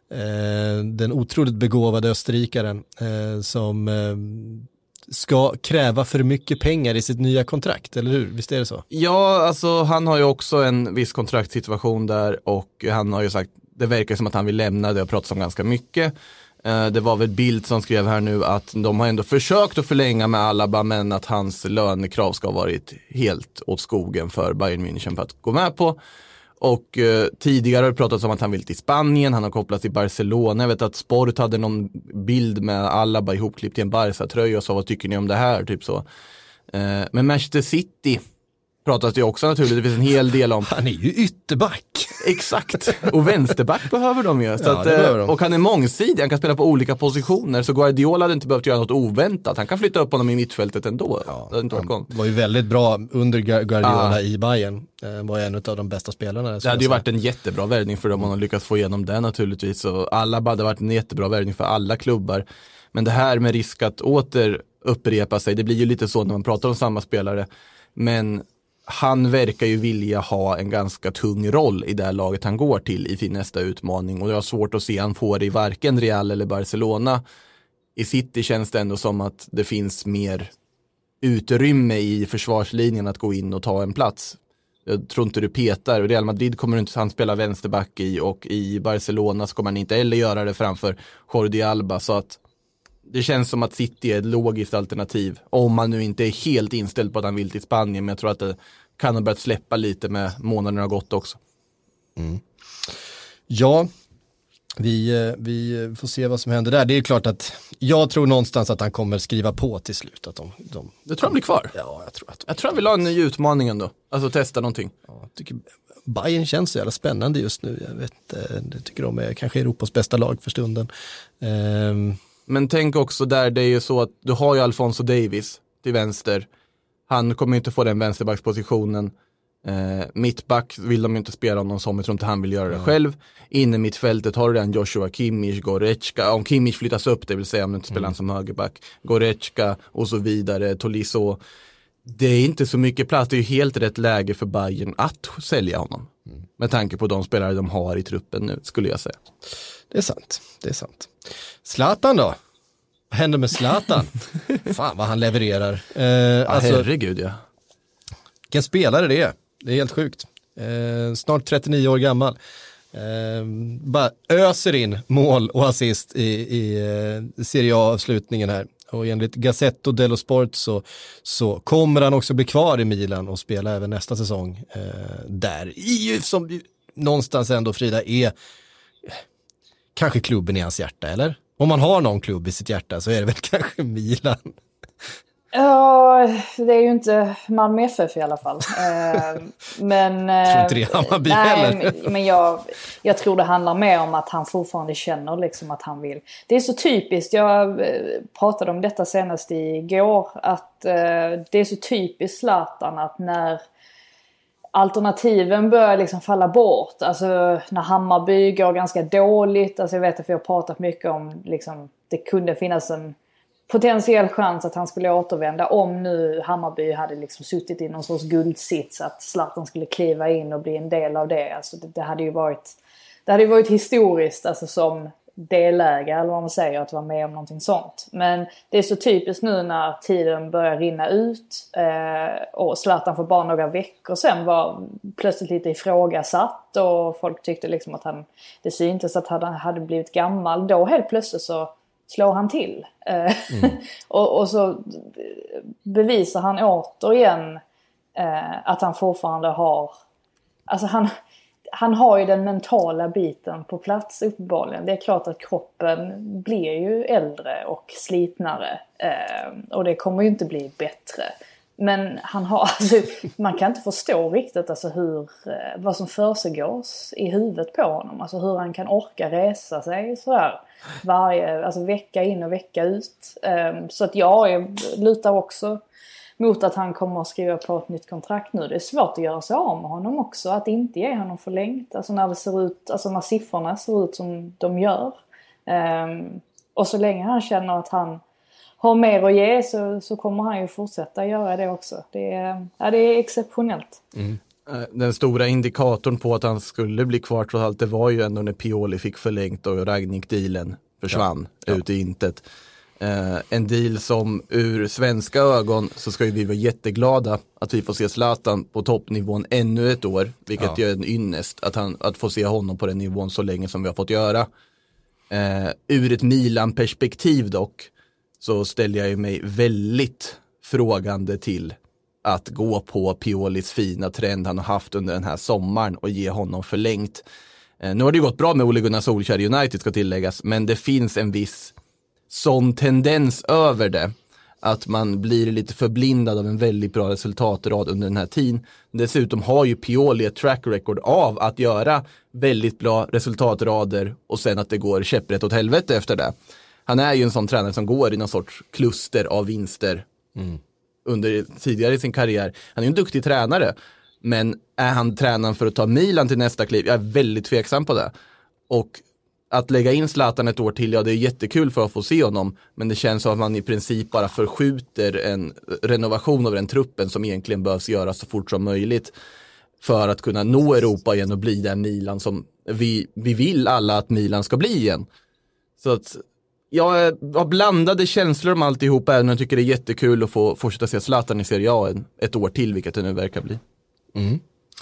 Eh, den otroligt begåvade österrikaren eh, som eh, ska kräva för mycket pengar i sitt nya kontrakt, eller hur? Visst är det så? Ja, alltså han har ju också en viss kontraktssituation där och han har ju sagt, det verkar som att han vill lämna, det har pratats om ganska mycket. Det var väl Bild som skrev här nu att de har ändå försökt att förlänga med Alaba, men att hans lönekrav ska ha varit helt åt skogen för Bayern München för att gå med på. Och eh, tidigare har det pratats om att han vill till Spanien, han har kopplats till Barcelona. Jag vet att Sport hade någon bild med Alaba ihopklippt i en Barca-tröja och sa, vad tycker ni om det här? Typ så. Eh, men Manchester City pratas det också naturligt, det finns en hel del om. Han är ju ytterback. Exakt, och vänsterback behöver de ju. Så ja, att, de. Och han är mångsidig, han kan spela på olika positioner. Så Guardiola hade inte behövt göra något oväntat. Han kan flytta upp honom i mittfältet ändå. Ja, det inte han var ju väldigt bra under Guardiola ah. i Bayern. Han var en av de bästa spelarna. Det hade ju varit en jättebra värvning för dem om de lyckats få igenom det naturligtvis. Och alla hade varit en jättebra värvning för alla klubbar. Men det här med risk att åter upprepa sig, det blir ju lite så när man pratar om samma spelare. Men han verkar ju vilja ha en ganska tung roll i det här laget han går till i sin nästa utmaning. Och det är svårt att se han får det i varken Real eller Barcelona. I City känns det ändå som att det finns mer utrymme i försvarslinjen att gå in och ta en plats. Jag tror inte du petar. Real Madrid kommer inte han spela vänsterback i, och i Barcelona så kommer han inte heller göra det framför Jordi Alba. Så att det känns som att City är ett logiskt alternativ. Om man nu inte är helt inställd på att han vill till Spanien. Men jag tror att det kan ha börjat släppa lite med månaderna har gått också. Mm. Ja, vi, vi får se vad som händer där. Det är klart att jag tror någonstans att han kommer skriva på till slut. Att de, de, du tror han blir kvar? Ja, jag tror att de... Jag tror han vill ha en ny utmaning ändå. Alltså testa någonting. Ja, jag tycker Bayern känns så jävla spännande just nu. Jag vet, jag tycker de är kanske Europas bästa lag för stunden. Um... Men tänk också där, det är ju så att du har ju Alphonso Davies till vänster. Han kommer inte få den vänsterbackspositionen. Eh, mittback vill de inte spela honom som, jag tror inte han vill göra det mm. själv. Inne mittfältet har du den Joshua Kimmich, Goretzka. Om Kimmich flyttas upp, det vill säga om du inte spelar mm. som högerback. Goretzka och så vidare, Tolisso. Det är inte så mycket plats, det är ju helt rätt läge för Bayern att sälja honom. Mm. Med tanke på de spelare de har i truppen nu, skulle jag säga. Det är sant, det är sant. Zlatan då? Vad händer med Zlatan? Fan vad han levererar. Eh, ja, alltså, herregud ja. Vilken spelare det är. Det är helt sjukt. Eh, snart trettionio år gammal. Eh, bara öser in mål och assist i, i eh, Serie A-avslutningen här. Och enligt Gazzetto dello Sport så, så kommer han också bli kvar i Milan och spela även nästa säsong eh, där. I, som någonstans ändå, Frida, är kanske klubben i hans hjärta, eller? Om man har någon klubb i sitt hjärta så är det väl kanske Milan. Ja, det är ju inte Malmö F F i alla fall. Eh, men, jag tror inte det Hammarby heller. Men, men jag, jag tror det handlar mer om att han fortfarande känner liksom att han vill. Det är så typiskt, jag pratade om detta senast igår, att eh, det är så typiskt Zlatan att när alternativen börjar liksom falla bort. Alltså när Hammarby går ganska dåligt. Alltså jag vet att vi har pratat mycket om liksom, det kunde finnas en potentiell chans att han skulle återvända om nu Hammarby hade liksom suttit i någon sorts guldsits, att Zlatan skulle kliva in och bli en del av det. Alltså det, det hade ju varit det hade ju varit historiskt, alltså som delägare eller vad man säger, att vara med om någonting sånt. Men det är så typiskt nu när tiden börjar rinna ut eh, och Zlatan för bara några veckor sedan var plötsligt lite ifrågasatt och folk tyckte liksom att han, det syntes att han hade blivit gammal. Då helt plötsligt så slår han till. Eh, mm. och, och så bevisar han återigen eh, att han fortfarande har, alltså han Han har ju den mentala biten på plats uppenbarligen. Det är klart att kroppen blir ju äldre och slitnare. Eh, och det kommer ju inte bli bättre. Men han har, alltså, man kan inte förstå riktigt alltså, hur, vad som försiggås i huvudet på honom. Alltså hur han kan orka resa sig sådär varje, alltså vecka in och vecka ut. Um, så att jag lutar också mot att han kommer att skriva på ett nytt kontrakt nu. Det är svårt att göra sig av med honom också. Att inte ge honom förlängt. Alltså när det ser ut, alltså när siffrorna ser ut som de gör. Um, och så länge han känner att han har mer att ge så, så kommer han ju fortsätta göra det också. Det är, ja, det är exceptionellt. Mm. Den stora indikatorn på att han skulle bli kvar trots allt, det var ju ändå när Pioli fick förlängt och Ragnik-dealen försvann ja. Ja. ut i intet. Uh, en deal som ur svenska ögon så ska ju vi vara jätteglada att vi får se Zlatan på toppnivån ännu ett år, vilket ja. gör en ynnest att, han, att få se honom på den nivån så länge som vi har fått göra. Uh, ur ett Milan-perspektiv dock så ställer jag ju mig väldigt frågande till att gå på Piolis fina trend han har haft under den här sommaren och ge honom förlängt. Uh, nu har det gått bra med Ole Gunnar Solskjær i United ska tilläggas, men det finns en viss sån tendens över det att man blir lite förblindad av en väldigt bra resultatrad under den här tiden. Dessutom har ju Pioli ett track record av att göra väldigt bra resultatrader och sen att det går käpprätt åt helvete efter det. Han är ju en sån tränare som går i någon sorts kluster av vinster mm. under tidigare i sin karriär. Han är ju en duktig tränare, men är han tränaren för att ta Milan till nästa kliv? Jag är väldigt tveksam på det. Och att lägga in Zlatan ett år till, ja det är jättekul för att få se honom, men det känns som att man i princip bara förskjuter en renovation av den truppen som egentligen behövs göras så fort som möjligt för att kunna nå Europa igen och bli den Milan som vi, vi vill alla att Milan ska bli igen. Så att jag har blandade känslor om alltihop, även om jag tycker det är jättekul att få fortsätta se Zlatan i Serie A ett år till, vilket det nu verkar bli. Mm.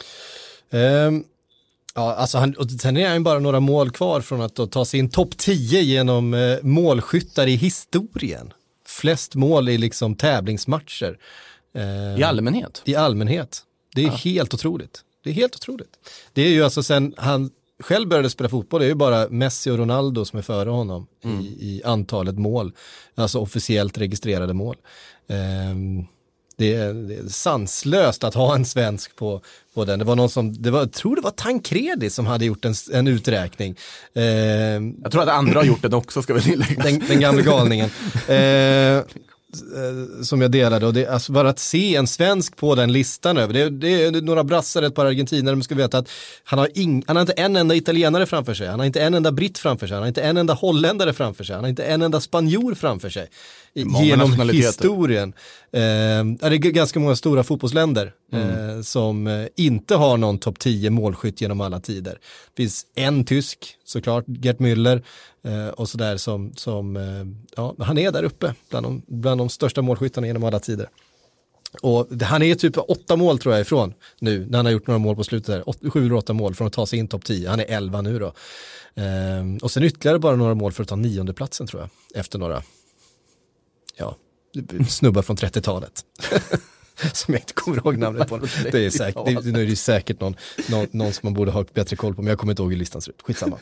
Um. Ja, alltså han, och sen är han bara några mål kvar från att då ta sig in topp tio genom eh, målskyttar i historien. Flest mål i liksom tävlingsmatcher. Eh, I allmänhet? I allmänhet. Det är ja. helt otroligt. Det är helt otroligt. Det är ju alltså sen han själv började spela fotboll, det är ju bara Messi och Ronaldo som är före honom mm. i, i antalet mål. Alltså officiellt registrerade mål. Eh, Det är, det är sanslöst att ha en svensk på, på den. Det var någon som, det var, jag tror det var Tancredi som hade gjort en, en uträkning. Eh, jag tror att andra har gjort den också, ska vi tillägga. Den, den gamla galningen. Eh, som jag delade. Och det, alltså bara att se en svensk på den listan över. Det, det är några brassar, ett par argentinare. Man ska veta att han har, ing, han har inte en enda italienare framför sig. Han har inte en enda britt framför sig. Han har inte en enda holländare framför sig. Han har inte en enda spanjor framför sig. Genom historien. Eh, är det ganska många stora fotbollsländer mm. eh, som eh, inte har någon topp tio målskytt genom alla tider. Det finns en tysk, såklart, Gerd Müller eh, och sådär som, som eh, ja, han är där uppe bland de, bland de största målskyttarna genom alla tider. Och det, han är typ åtta mål tror jag ifrån nu, när han har gjort några mål på slutet där. Åt, sju eller åtta mål från att ta sig in topp tio. Han är elva nu då. Eh, och sen ytterligare bara några mål för att ta nionde platsen tror jag, efter några ja, snubbar från trettiotalet. Som jag inte kommer ihåg namnet på. Det är säkert, det, nu är det säkert någon, någon, någon som man borde ha bättre koll på, men jag kommer inte ihåg hur listan ser ut. Skitsamma.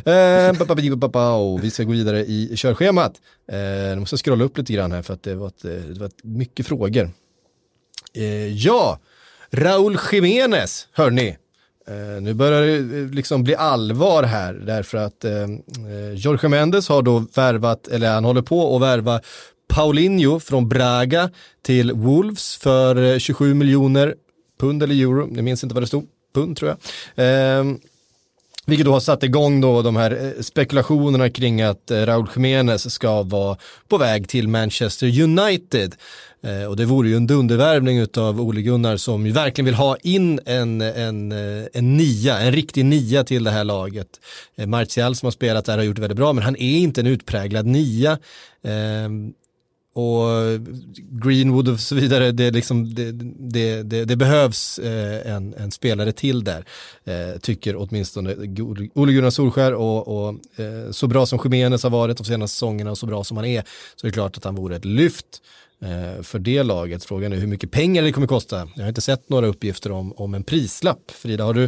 Eh, vi ska gå vidare i körschemat. Eh, nu måste jag scrolla upp lite grann här för att det var, ett, det var ett mycket frågor. Eh, ja, Raúl Jiménez, hör ni. Uh, nu börjar det liksom bli allvar här därför att uh, Jorge Mendes har då värvat, eller han håller på att värva Paulinho från Braga till Wolves för uh, tjugosju miljoner pund eller euro, jag minns inte vad det stod, pund tror jag. Uh, vilket då har satt igång då de här spekulationerna kring att uh, Raúl Jiménez ska vara på väg till Manchester United. Eh, och det vore ju en dundervärvning utav Ole Gunnar som ju verkligen vill ha in en, en, en nia, en riktig nia till det här laget. Eh, Martial som har spelat där har gjort det väldigt bra, men han är inte en utpräglad nia. Eh, och Greenwood och så vidare, det, liksom, det, det, det, det behövs eh, en, en spelare till där, eh, tycker åtminstone Ole Gunnar Solskjær, och, och eh, så bra som Jiménez har varit de senaste säsongerna och så bra som han är, så är det klart att han vore ett lyft för det laget. Frågan är hur mycket pengar det kommer kosta. Jag har inte sett några uppgifter om, om en prislapp. Frida, har du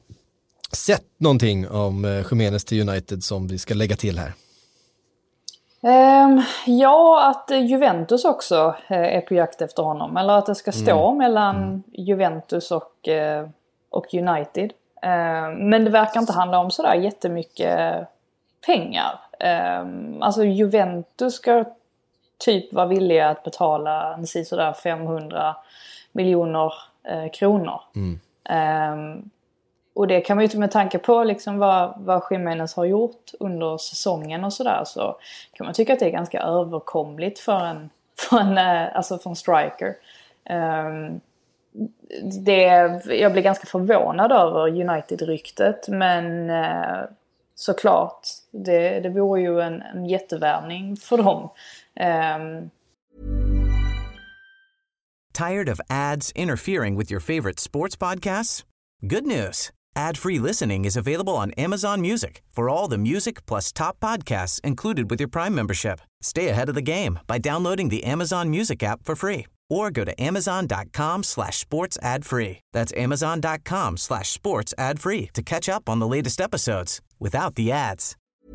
sett någonting om Jiménez till United som vi ska lägga till här? Um, ja, att Juventus också uh, är på jakt efter honom. Eller att det ska stå mm. mellan mm. Juventus och, uh, och United. Uh, men det verkar inte handla om sådär jättemycket pengar. Um, alltså Juventus ska typ vara villiga att betala sådär femhundra miljoner uh, kronor. Mm. Um, och det kan man ju med tanke på liksom vad, vad Jiménez har gjort under säsongen och sådär, så kan man tycka att det är ganska överkomligt för en, för en, alltså för en striker. Um, det, jag blir ganska förvånad över United-ryktet, men uh, såklart, det, det vore ju en, en jättevärvning för dem. Um, Tired of ads interfering with your favorite sports podcasts? Good news. Ad-free listening is available on Amazon Music for all the music plus top podcasts included with your Prime membership. Stay ahead of the game by downloading the Amazon Music app for free or go to amazon.com slash sports ad free. That's amazon.com slash sports ad free to catch up on the latest episodes without the ads.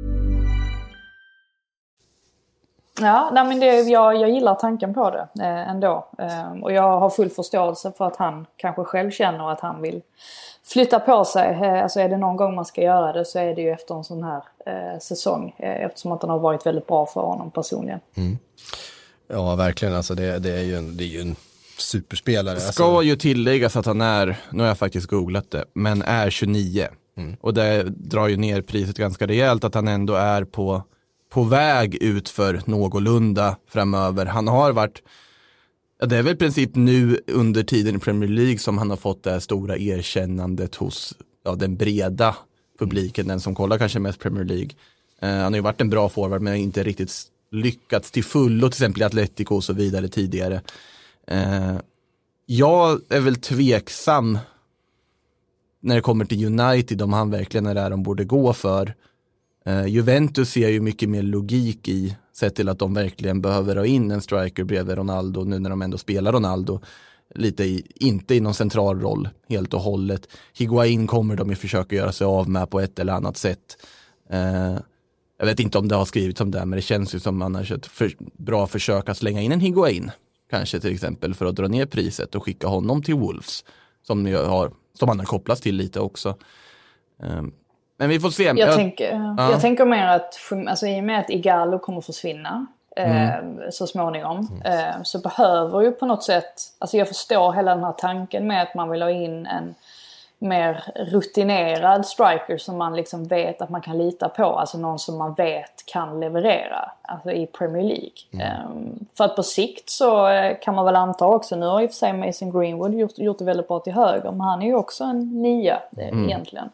Ja, nej men det, jag, jag gillar tanken på det eh, ändå. Eh, och jag har full förståelse för att han kanske själv känner att han vill flytta på sig. Eh, alltså är det någon gång man ska göra det, så är det ju efter en sån här eh, säsong. Eh, eftersom att den har varit väldigt bra för honom personligen. Mm. Ja, verkligen. Alltså det, det, är ju en, det är ju en superspelare. Ska alltså. ju tilläggas att han är, nu har jag faktiskt googlat det, men är tjugonio. Mm. Och det drar ju ner priset ganska rejält att han ändå är på... på väg ut för någorlunda framöver. Han har varit, det är väl i princip nu under tiden i Premier League som han har fått det stora erkännandet hos ja, den breda publiken, den som kollar kanske mest Premier League. Eh, han har ju varit en bra forward men inte riktigt lyckats till fullo, till exempel i Atletico och så vidare tidigare. Eh, jag är väl tveksam när det kommer till United om han verkligen är där de borde gå för. Uh, Juventus ser ju mycket mer logik i, sett till att de verkligen behöver ha in en striker bredvid Ronaldo nu när de ändå spelar Ronaldo lite i, inte i någon central roll helt och hållet. Higuain kommer de ju försöka göra sig av med på ett eller annat sätt. Uh, jag vet inte om det har skrivits om det, men det känns ju som annars ett för, bra försök att slänga in en Higuain kanske till exempel för att dra ner priset och skicka honom till Wolves som, har, som han har kopplats till lite också. Um, Men vi får se. Jag, jag, tänker, ja. jag tänker mer att alltså, i och med att Igalo kommer försvinna mm. eh, så småningom mm. eh, så behöver ju på något sätt, alltså jag förstår hela den här tanken med att man vill ha in en mer rutinerad striker som man liksom vet att man kan lita på, alltså någon som man vet kan leverera alltså i Premier League. Mm. Eh, för att på sikt så eh, kan man väl anta också, nu har i och för sig Mason Greenwood gjort, gjort det väldigt bra till höger, men han är ju också en nia eh, mm. egentligen.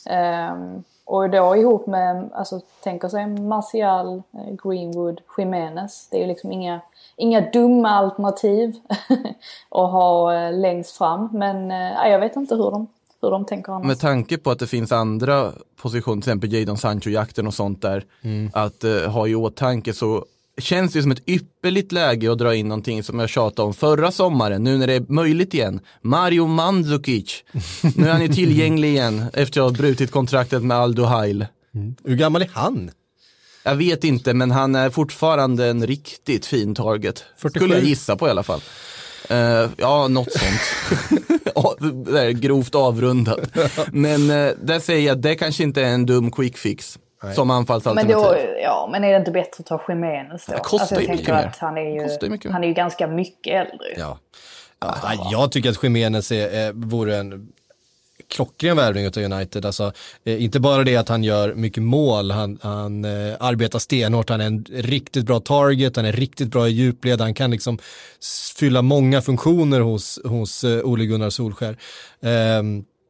Um, och då ihop med, alltså tänker sig Martial, Greenwood, Jiménez. Det är ju liksom inga, inga dumma alternativ att ha uh, längst fram. Men uh, jag vet inte hur de, hur de tänker annars. Med tanke på att det finns andra positioner, till exempel Jadon Sancho-jakten och sånt där, mm. att uh, ha i åtanke, så känns det som ett ypperligt läge att dra in någonting som jag tjatade om förra sommaren, nu när det är möjligt igen. Mario Mandzukic. Nu är han ju tillgänglig igen efter att ha brutit kontraktet med Aldo Hail. Mm. Hur gammal är han? Jag vet inte, men han är fortfarande en riktigt fin target. fyrtiosju Skulle jag gissa på i alla fall. Uh, ja, något sånt. Ja, det är grovt avrundat. Men uh, där säger jag att det kanske inte är en dum quick fix. Nej. Som anfallsalternativ. Men då, ja, men är det inte bättre att ta Jiménez då? Det kostar alltså, jag ju mycket mer. Att han är ju, mycket. Han är ju ganska mycket äldre. Ja. Ja, ja. Jag tycker att Jiménez är, är, vore en klockren värvning av United. Alltså, eh, inte bara det att han gör mycket mål, han, han eh, arbetar stenhårt, han är en riktigt bra target, han är riktigt bra i djupled, han kan liksom fylla många funktioner hos, hos eh, Ole Gunnar Solskjær. Eh,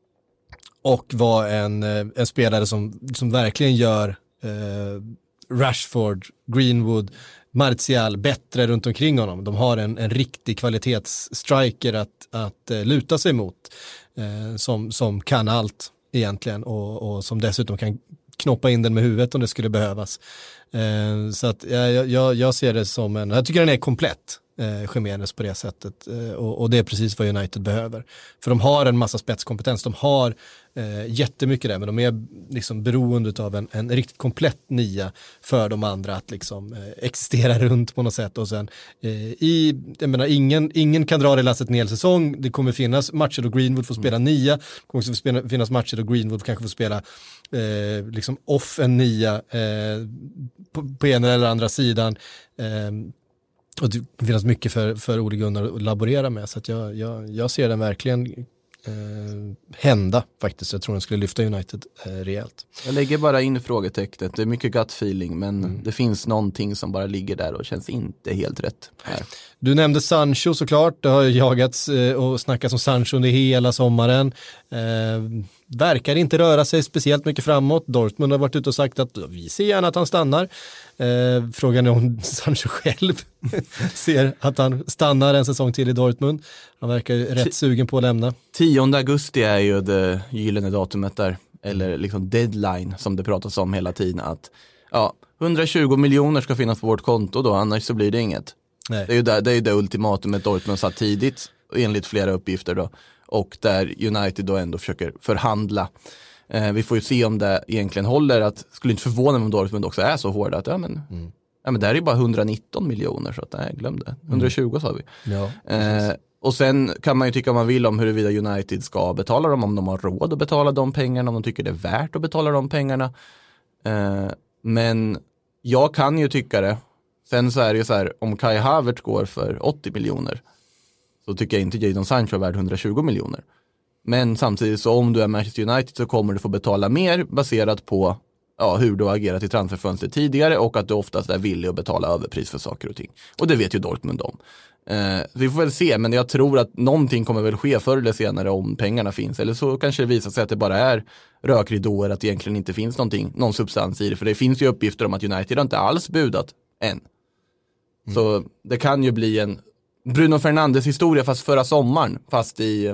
och var en, en spelare som, som verkligen gör eh, Rashford, Greenwood, Martial bättre runt omkring honom. De har en, en riktig kvalitetsstriker att, att eh, luta sig mot eh, som, som kan allt egentligen och, och som dessutom kan knoppa in den med huvudet om det skulle behövas. Eh, så att jag, jag, jag ser det som en, jag tycker den är komplett. eh, Jimenez på det sättet. Eh, och, och det är precis vad United behöver. För de har en massa spetskompetens. De har eh, jättemycket där, men de är liksom beroende av en, en riktigt komplett nia för de andra att liksom eh, existera runt på något sätt. Och sen eh, i, jag menar, ingen, ingen kan dra det lasset en hel säsong. Det kommer finnas matcher då Greenwood får spela nia. Det kommer också spela, finnas matcher då Greenwood kanske får spela eh, liksom off en nia eh, på, på ena eller andra sidan. Eh, och det finns mycket för, för Ole Gunnar att laborera med, så att jag, jag, jag ser den verkligen eh, hända faktiskt. Jag tror den skulle lyfta United eh, rejält. Jag lägger bara in frågetecknet. Det är mycket gut feeling, men mm. det finns någonting som bara ligger där och känns inte helt rätt här. Du nämnde Sancho såklart. Det har jagats eh, och snackats om Sancho under hela sommaren. Eh, verkar inte röra sig speciellt mycket framåt. Dortmund har varit ute och sagt att vi ser gärna att han stannar. Eh, frågan är om Sancho själv ser att han stannar en säsong till i Dortmund. Han verkar ju rätt sugen på att lämna. tionde augusti är ju det gyllene datumet där. Eller liksom deadline som det pratas om hela tiden. Att ja, hundratjugo miljoner ska finnas på vårt konto då, annars så blir det inget. Nej. Det är ju det, det, är det ultimatumet Dortmund satt tidigt, enligt flera uppgifter då. Och där United då ändå försöker förhandla. Eh, vi får ju se om det egentligen håller. Att, skulle inte förvåna mig om Dortmund också är så hårda att ja men, mm. ja, men där är ju bara hundranitton miljoner, så att nej, glöm det. hundratjugo mm. sa vi. Ja, eh, och sen kan man ju tycka man vill om huruvida United ska betala dem, om de har råd att betala de pengarna, om de tycker det är värt att betala de pengarna. Eh, men jag kan ju tycka det. Sen så är det ju så här, om Kai Havertz går för åttio miljoner så tycker jag inte Jadon Sancho är värd hundratjugo miljoner. Men samtidigt så om du är Manchester United så kommer du få betala mer baserat på ja, hur du har agerat i transferfönstret tidigare och att du oftast är villig att betala överpris för saker och ting. Och det vet ju Dortmund om. Eh, vi får väl se, men jag tror att någonting kommer väl ske förr eller senare om pengarna finns. Eller så kanske det visar sig att det bara är rökridåer, att det egentligen inte finns någonting, någon substans i det. För det finns ju uppgifter om att United inte alls budat än. Mm. Så det kan ju bli en Bruno Fernandes historia fast förra sommaren, fast i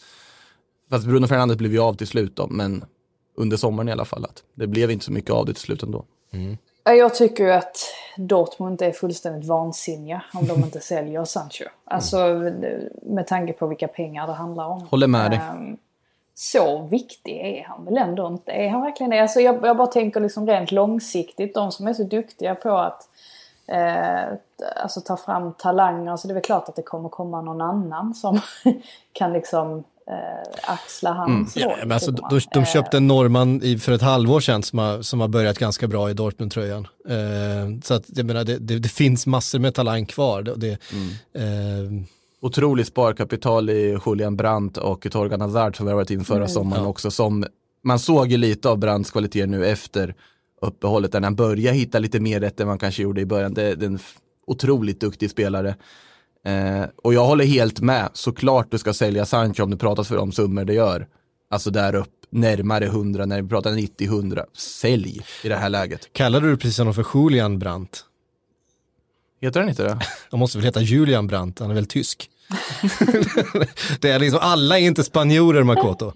fast Bruno Fernandes blev ju av till slut då, men under sommaren i alla fall att det blev inte så mycket av det till slut ändå. Mm. Jag tycker ju att Dortmund är fullständigt vansinniga om de inte säljer Sancho. Alltså med tanke på vilka pengar det handlar om. Håller med dig. Um, så viktig är han väl ändå inte. Är han verkligen det? Alltså jag, jag bara tänker liksom rent långsiktigt, de som är så duktiga på att Eh, alltså ta fram talanger, så det är väl klart att det kommer komma någon annan som kan liksom eh, axla hans mm. roll. Ja, men alltså, de, de köpte en norrman i, för ett halvår sedan som har, som har börjat ganska bra i Dortmund-tröjan. Eh, så att jag menar, det, det, det finns massor med talang kvar. Det, det, mm. eh, Otroligt sparkapital i Julian Brandt och Torgan Hazard som vi har varit in förra mm. sommaren ja. också. Som, man såg ju lite av Brandts kvalitet nu efter uppehållet där han börjar hitta lite mer rätt än man kanske gjorde i början. Det, det är en otroligt duktig spelare. Eh, och jag håller helt med. Såklart du ska sälja Sancho om det pratas för de summor det gör. Alltså där upp närmare hundra, när vi pratar nittio hundra. Sälj i det här läget. Kallade du precis honom för Julian Brandt? Heter han inte det? Han måste väl heta Julian Brandt, han är väl tysk. Det är liksom, alla är inte spanjorer, Makoto.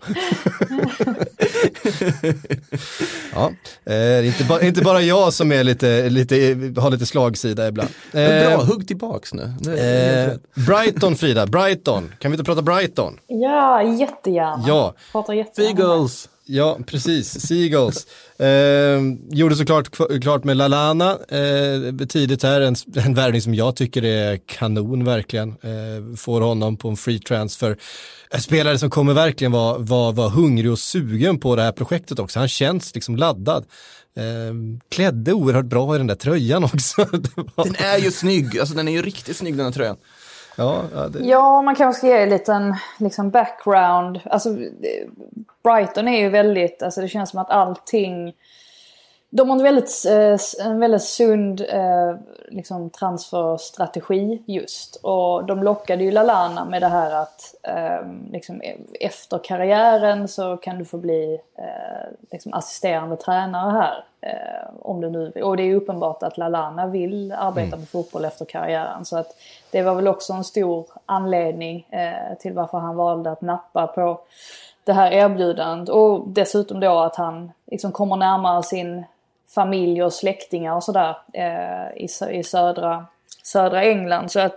Ja, eh, inte, ba, inte bara jag som är lite, lite, har lite slagsida ibland. Eh, bra, hugg tillbaks nu. Eh, Brighton, Frida, Brighton. Kan vi inte prata Brighton? Ja, jättegärna. Ja. Pratar jättegärna. Seagulls. Ja, precis. Seagulls. Eh, gjorde såklart klart med Lallana eh, tidigt här. En, en värvning som jag tycker är kanon verkligen. Eh, får honom på en free transfer. En spelare som kommer verkligen vara var, var hungrig och sugen på det här projektet också. Han känns liksom laddad. Eh, klädde oerhört bra i den där tröjan också. Var... Den är ju snygg. Alltså den är ju riktigt snygg den här tröjan. Ja, ja, det... ja, man kanske ska ge en liten liksom background. Alltså Brighton är ju väldigt, alltså det känns som att allting, de har en väldigt, en väldigt sund liksom transferstrategi just. Och de lockade ju Lallana med det här att liksom, efter karriären så kan du få bli liksom, assisterande tränare här. Om du nu, och det är ju uppenbart att Lallana vill arbeta med fotboll efter karriären. Så att det var väl också en stor anledning till varför han valde att nappa på det här erbjudandet. Och dessutom då att han liksom kommer närmare sin familj och släktingar och sådär eh, i, i södra, södra England. Så att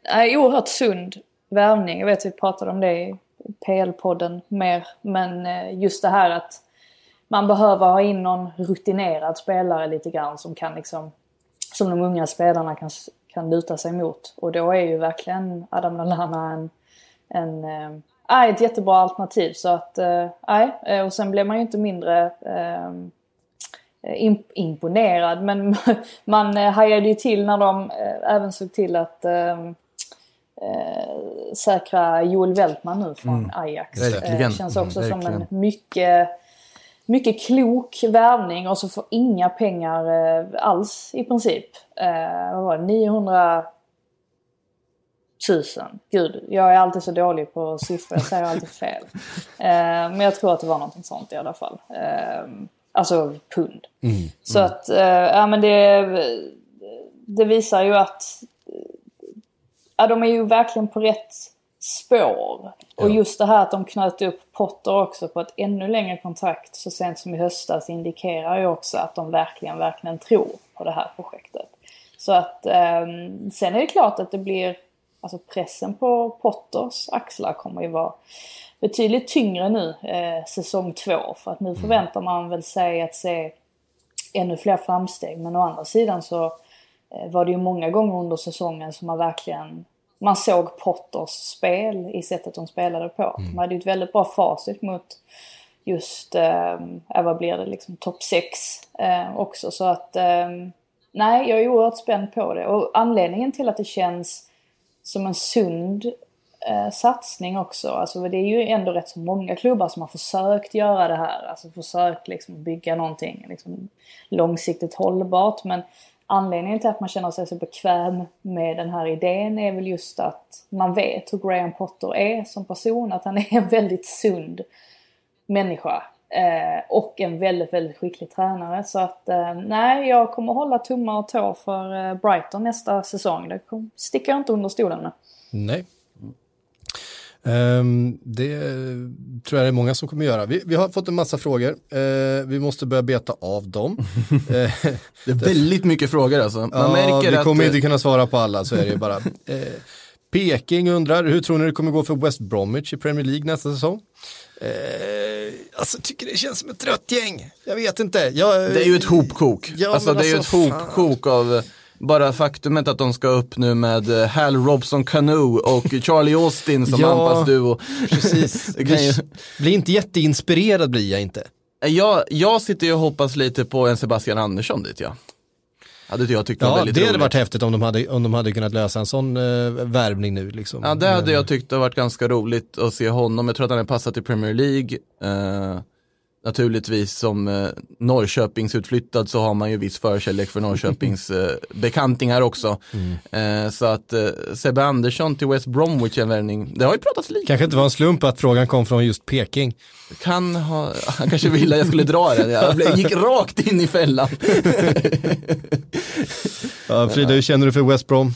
är oerhört sund värvning. Jag vet att vi pratade om det i P L-podden mer. Men just det här att man behöver ha in någon rutinerad spelare lite grann som kan liksom, som de unga spelarna kan, kan luta sig mot. Och då är ju verkligen Adam Lallana en, en äh, ett jättebra alternativ. Så att, äh, och sen blev man ju inte mindre äh, imponerad. Men man hajade ju till när de äh, även såg till att äh, äh, säkra Joel Veltman nu från mm. Ajax. Verkligen. Det känns också mm, som en mycket... Mycket klok värvning och så får inga pengar eh, alls i princip. Eh, vad var det? niohundratusen. Gud, jag är alltid så dålig på siffror. Jag säger alltid fel. Eh, men jag tror att det var något sånt i alla fall. Eh, alltså pund. Mm, mm. Så att, eh, ja men det, det visar ju att ja, de är ju verkligen på rätt spår. Och just det här att de knöt upp Potter också på ett ännu längre kontrakt så sent som i höstas indikerar ju också att de verkligen, verkligen tror på det här projektet. Så att eh, sen är det klart att det blir, alltså pressen på Potters axlar kommer ju vara betydligt tyngre nu eh, säsong två. För att nu förväntar man väl sig att se ännu fler framsteg. Men å andra sidan så eh, var det ju många gånger under säsongen som man verkligen... Man såg Potters spel i sättet de spelade på. Mm. De hade ju ett väldigt bra facit mot just, eh, vad blir det, liksom topp sex eh, också. Så att, eh, nej, jag är oerhört spänd på det. Och anledningen till att det känns som en sund eh, satsning också. Alltså det är ju ändå rätt så många klubbar som har försökt göra det här. Alltså försökt liksom bygga någonting liksom långsiktigt hållbart. Men anledningen till att man känner sig så bekväm med den här idén är väl just att man vet hur Graham Potter är som person. Att han är en väldigt sund människa. Eh, och en väldigt, väldigt skicklig tränare. Så att eh, nej, jag kommer hålla tummar och tår för eh, Brighton nästa säsong. Det kommer, sticker jag inte under stolen med. Nej. Um, det tror jag det är många som kommer göra. Vi, vi har fått en massa frågor. Uh, vi måste börja beta av dem. uh, det är väldigt mycket frågor alltså. Man ja, märker vi kommer att... inte kunna svara på alla, så är det ju bara. Uh, Peking undrar, hur tror ni det kommer gå för West Bromwich i Premier League nästa säsong? Uh, alltså tycker det känns som ett trött gäng. Jag vet inte. Jag, det är ju ett hopkok. Ja, alltså det är alltså, ju ett hopkok av... Bara faktumet att de ska upp nu med Hal Robson Canoe och Charlie Austin som ja, anpassduo. Precis. Blir, blir inte jätteinspirerad blir jag inte. Jag, jag sitter ju och hoppas lite på en Sebastian Andersson dit, ja. Hade jag tyckt ja, var väldigt det hade roligt. varit häftigt om de hade, om de hade kunnat lösa en sån uh, värvning nu. Liksom. Ja, det hade jag tyckt det varit ganska roligt att se honom. Jag tror att han är passat i Premier League. Uh, Naturligtvis som eh, Norrköpings utflyttad så har man ju viss förkärlek för Norrköpings eh, bekantingar också. Mm. Eh, så att eh, Sebbe Andersson till West Bromwich en värvning, det har ju pratats lite. Kanske inte var en slump att frågan kom från just Peking. Kan ha, han kanske ville att jag skulle dra den. Jag gick rakt in i fällan. Ja, Frida, hur känner du för West Brom?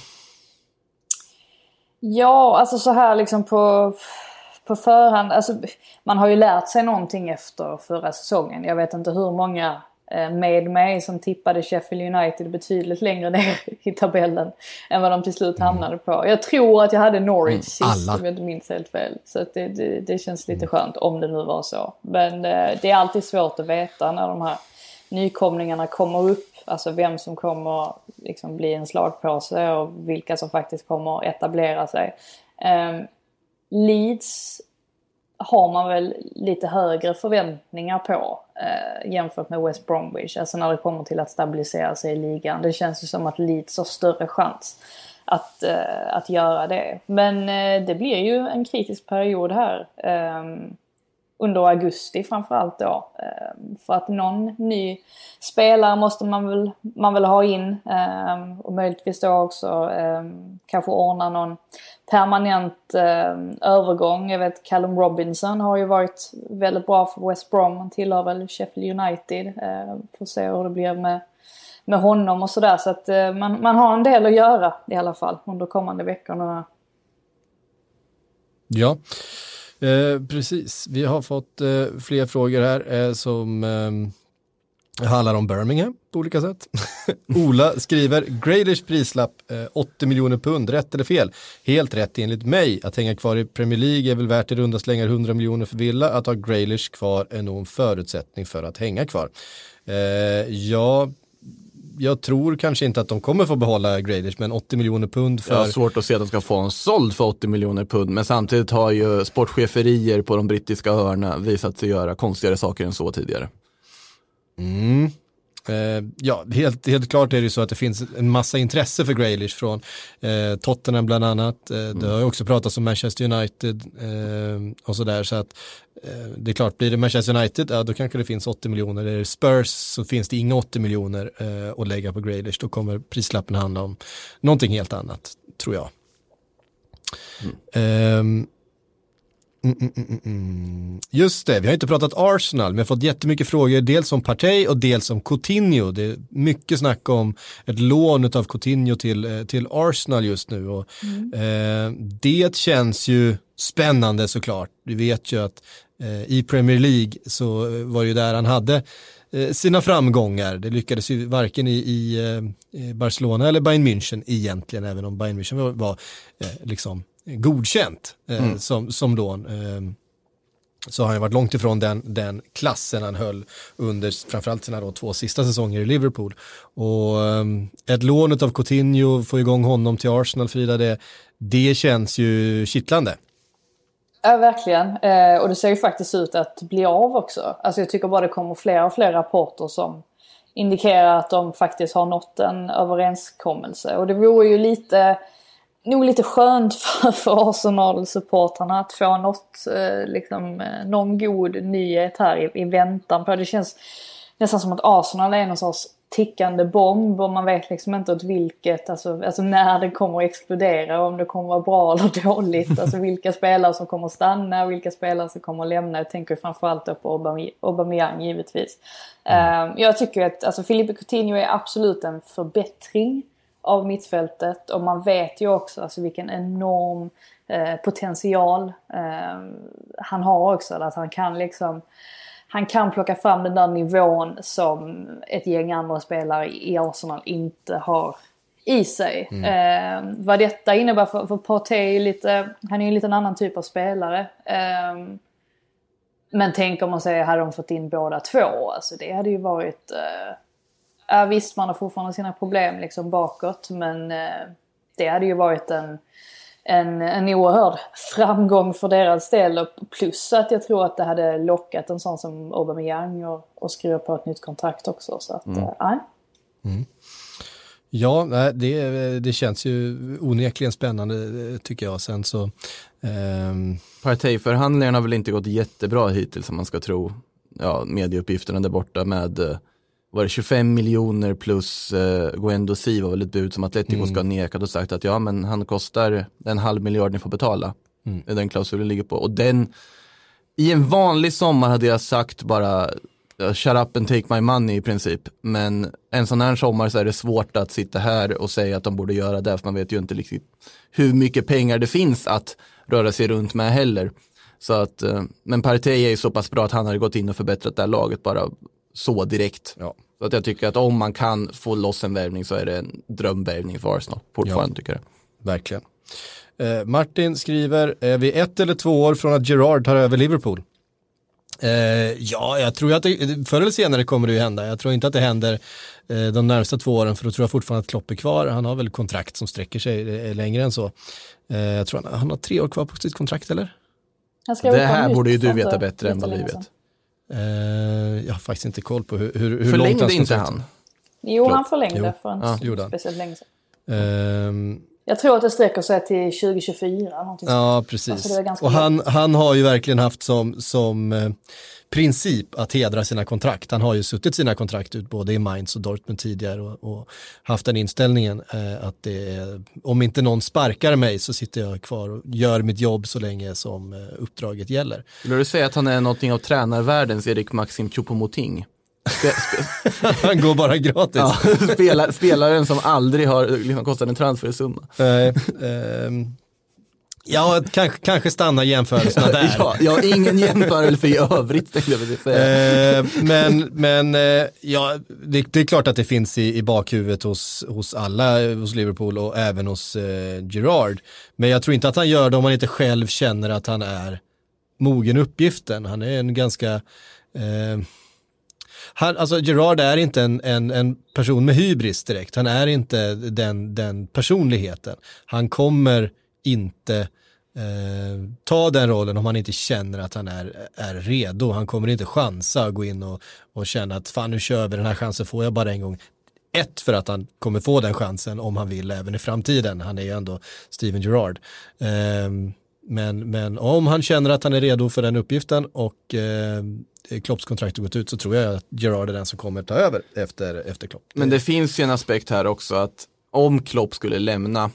Ja, alltså så här liksom på... På förhand, alltså man har ju lärt sig någonting efter förra säsongen. Jag vet inte hur många med mig som tippade Sheffield United betydligt längre ner i tabellen än vad de till slut hamnade på. Jag tror att jag hade Norwich mm, sist, om jag inte minns helt fel. Så att det, det, det känns lite skönt om det nu var så. Men det är alltid svårt att veta när de här nykomlingarna kommer upp. Alltså vem som kommer liksom bli en slagpåse och vilka som faktiskt kommer etablera sig. Um, Leeds har man väl lite högre förväntningar på eh, jämfört med West Bromwich. Alltså när det kommer till att stabilisera sig i ligan. Det känns ju som att Leeds har större chans att, eh, att göra det. Men eh, det blir ju en kritisk period här. Eh, under augusti framförallt då. Eh, för att någon ny spelare måste man väl, man väl ha in. Eh, och möjligtvis då också eh, kanske ordna någon permanent eh, övergång. Jag vet Callum Robinson har ju varit väldigt bra för West Brom. Han tillhör väl Sheffield United. Eh, får se hur det blir med, med honom och sådär. Så att eh, man, man har en del att göra i alla fall under kommande veckorna. Ja, eh, precis. Vi har fått eh, fler frågor här eh, som... Eh, Det handlar om Birmingham på olika sätt. Ola skriver, Grealish prislapp eh, åttio miljoner pund, rätt eller fel? Helt rätt enligt mig. Att hänga kvar i Premier League är väl värt i runda slängar hundra miljoner för Villa. Att ha Grealish kvar är nog en förutsättning för att hänga kvar. Eh, ja, jag tror kanske inte att de kommer få behålla Grealish, men åttio miljoner pund för... Jag har svårt att se att de ska få en såld för åttio miljoner pund, men samtidigt har ju sportcheferier på de brittiska öarna visat sig göra konstigare saker än så tidigare. Mm. Eh, ja, helt, helt klart är det ju så att det finns en massa intresse för Grealish från eh, Tottenham bland annat. Eh, mm. Det har ju också pratats om Manchester United eh, och sådär, så att eh, det är klart, blir det Manchester United, ja, då kanske det finns åttio miljoner. Är det Spurs så finns det inga åttio miljoner eh, att lägga på Grealish. Då kommer prislappen handla om någonting helt annat, tror jag. Mm. Eh, Mm, mm, mm, mm. Just det, vi har inte pratat Arsenal, men jag har fått jättemycket frågor, dels om Partey och dels om Coutinho. Det är mycket snack om ett lån av Coutinho till, till Arsenal just nu och mm. eh, det känns ju spännande såklart. Vi vet ju att eh, i Premier League så var ju där han hade eh, sina framgångar. Det lyckades ju varken i, i eh, Barcelona eller Bayern München egentligen, även om Bayern München var, var eh, liksom godkänt eh, mm. som, som lån. Eh, så har han varit långt ifrån den, den klassen han höll under framförallt sina då två sista säsonger i Liverpool. Och eh, ett lån av Coutinho, få igång honom till Arsenal, Frida, det, det känns ju kittlande. Ja, verkligen. Eh, och det ser ju faktiskt ut att bli av också. Alltså jag tycker bara det kommer fler och fler rapporter som indikerar att de faktiskt har nått en överenskommelse. Och det vore ju lite... nog lite skönt för, för Arsenal-supportrarna att få något, eh, liksom, någon god nyhet här i, i väntan på. Det känns nästan som att Arsenal är någon sorts tickande bomb och man vet liksom inte åt vilket, alltså, alltså när det kommer att explodera, om det kommer att vara bra eller dåligt, alltså vilka spelare som kommer att stanna, vilka spelare som kommer att lämna. Jag tänker framförallt på Aubameyang givetvis. Mm. Uh, jag tycker att alltså, Philippe Coutinho är absolut en förbättring av mittfältet, och man vet ju också alltså, vilken enorm eh, potential eh, han har också, att han kan liksom han kan plocka fram den där nivån som ett gäng andra spelare i Arsenal inte har i sig. Mm. Eh, vad detta innebär för, för Partey, lite, han är ju en liten annan typ av spelare. Eh, men tänk om man säger, hade de fått in båda två, alltså det hade ju varit eh, ja, visst, man har fortfarande sina problem liksom bakåt, men eh, det hade ju varit en, en, en oerhörd framgång för deras del, plus att jag tror att det hade lockat en sån som Aubameyang och, och skriva på ett nytt kontrakt också, så att, mm. äh, mm. Ja, det, det känns ju onekligen spännande tycker jag. Sen så ehm... Partey-förhandlingarna har väl inte gått jättebra hittills, som man ska tro. Ja, medieuppgifterna där borta med var det tjugofem miljoner plus uh, Guendo Si var väl ett bud som Atletico mm. ska ha nekat och sagt att ja, men han kostar en halv miljard ni får betala. Mm. Det är den klausulen ligger på. Och den, i en vanlig sommar hade jag sagt bara uh, shut up and take my money i princip. Men en sån här sommar så är det svårt att sitta här och säga att de borde göra det, för man vet ju inte riktigt hur mycket pengar det finns att röra sig runt med heller. Så att, uh, men Partey är ju så pass bra att han hade gått in och förbättrat det här laget bara så direkt. Ja. Så att jag tycker att om man kan få loss en värvning så är det en drömvärvning för Arsenal. Fortfarande ja, tycker jag. Verkligen. Eh, Martin skriver, är vi ett eller två år från att Gerrard tar över Liverpool? Eh, ja, jag tror att det, förr eller senare kommer det ju hända. Jag tror inte att det händer eh, de närmsta två åren, för då tror jag fortfarande att Klopp är kvar. Han har väl kontrakt som sträcker sig eh, längre än så. Eh, jag tror han, han har tre år kvar på sitt kontrakt, eller? Det här borde ju du veta bättre än vad vi vet. Uh, jag har faktiskt inte koll på hur, hur, hur förlängde långt han inte han? Jo, han förlängde jo. för en ja. speciellt länge sedan. Uh, jag tror att det sträcker sig till tjugo tjugofyra. Ja, precis. Alltså, och han, han har ju verkligen haft som, som eh, princip att hedra sina kontrakt. Han har ju suttit sina kontrakt ut både i Mainz och Dortmund tidigare och, och haft den inställningen eh, att det är, om inte någon sparkar mig så sitter jag kvar och gör mitt jobb så länge som eh, uppdraget gäller. Vill du säga att han är någonting av tränarvärldens Erik Maxim Choupo-Moting? Spe, spe. Han går bara gratis. Ja, spelar, spelaren som aldrig har liksom, kostat en transfersumma. Nej, eh, Ja, kanske, kanske stanna jämförelserna där. ja, jag har ingen jämförelse i övrigt, tänkte jag vilja säga. eh, men men eh, ja, det, det är klart att det finns i, i bakhuvudet hos, hos alla, hos Liverpool och även hos eh, Gerrard. Men jag tror inte att han gör det om han inte själv känner att han är mogen uppgiften. Han är en ganska... Eh, han, alltså Gerrard är inte en, en, en person med hybris direkt. Han är inte den, den personligheten. Han kommer inte eh, ta den rollen om han inte känner att han är, är redo. Han kommer inte chansa att gå in och, och känna att fan, nu kör vi, den här chansen får jag bara en gång. Ett, för att han kommer få den chansen om han vill även i framtiden. Han är ju ändå Steven Gerrard. Eh, men, men om han känner att han är redo för den uppgiften och eh, Klopps kontrakt har gått ut, så tror jag att Gerrard är den som kommer ta över efter, efter Klopp. Men det finns ju en aspekt här också, att om Klopp skulle lämna,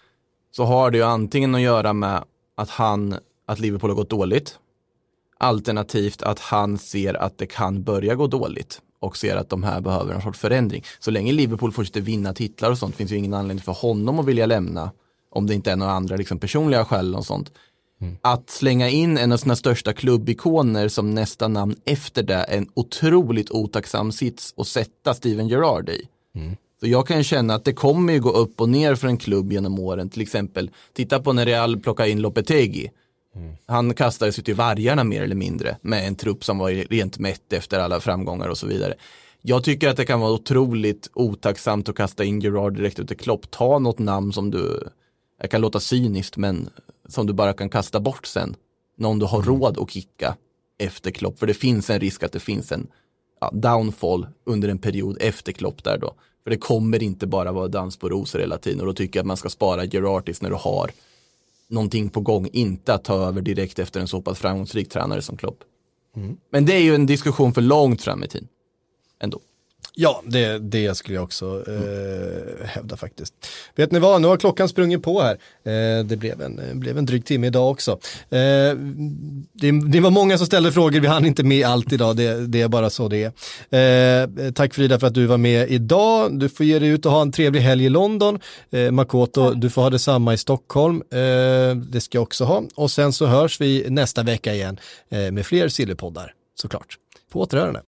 så har det ju antingen att göra med att han, att Liverpool har gått dåligt, alternativt att han ser att det kan börja gå dåligt och ser att de här behöver en sorts förändring. Så länge Liverpool fortsätter vinna titlar och sånt, finns ju ingen anledning för honom att vilja lämna, om det inte är några andra liksom personliga skäl och sånt. Mm. Att slänga in en av sina största klubbikoner som nästa namn efter det är en otroligt otacksam sits att sätta Steven Gerrard i. Mm. Så jag kan känna att det kommer ju gå upp och ner för en klubb genom åren. Till exempel, titta på när Real plockade in Lopetegui. Mm. Han kastades ut i vargarna mer eller mindre med en trupp som var rent mätt efter alla framgångar och så vidare. Jag tycker att det kan vara otroligt otacksamt att kasta in Gerrard direkt ut i Klopp. Ta något namn som du, jag kan låta cyniskt, men som du bara kan kasta bort sen. Någon du har mm. råd att kicka efter Klopp. För det finns en risk att det finns en ja, downfall under en period efter Klopp där då. För det kommer inte bara vara dans på rosor hela tiden. Och då tycker jag att man ska spara Gerrard tills när du har någonting på gång. Inte att ta över direkt efter en så pass framgångsrik tränare som Klopp. Mm. Men det är ju en diskussion för långt fram i tiden. Ändå. Ja, det, det skulle jag också eh, hävda faktiskt. Vet ni vad, nu har klockan sprungit på här. Eh, det blev en, blev en dryg timme idag också. Eh, det, det var många som ställde frågor, vi hann inte med allt idag, det, det är bara så det är. Eh, tack Frida för att du var med idag. Du får ge dig ut och ha en trevlig helg i London. Eh, Makoto, du får ha detsamma i Stockholm. Eh, det ska jag också ha. Och sen så hörs vi nästa vecka igen eh, med fler Sillypoddar, såklart. På återhörande.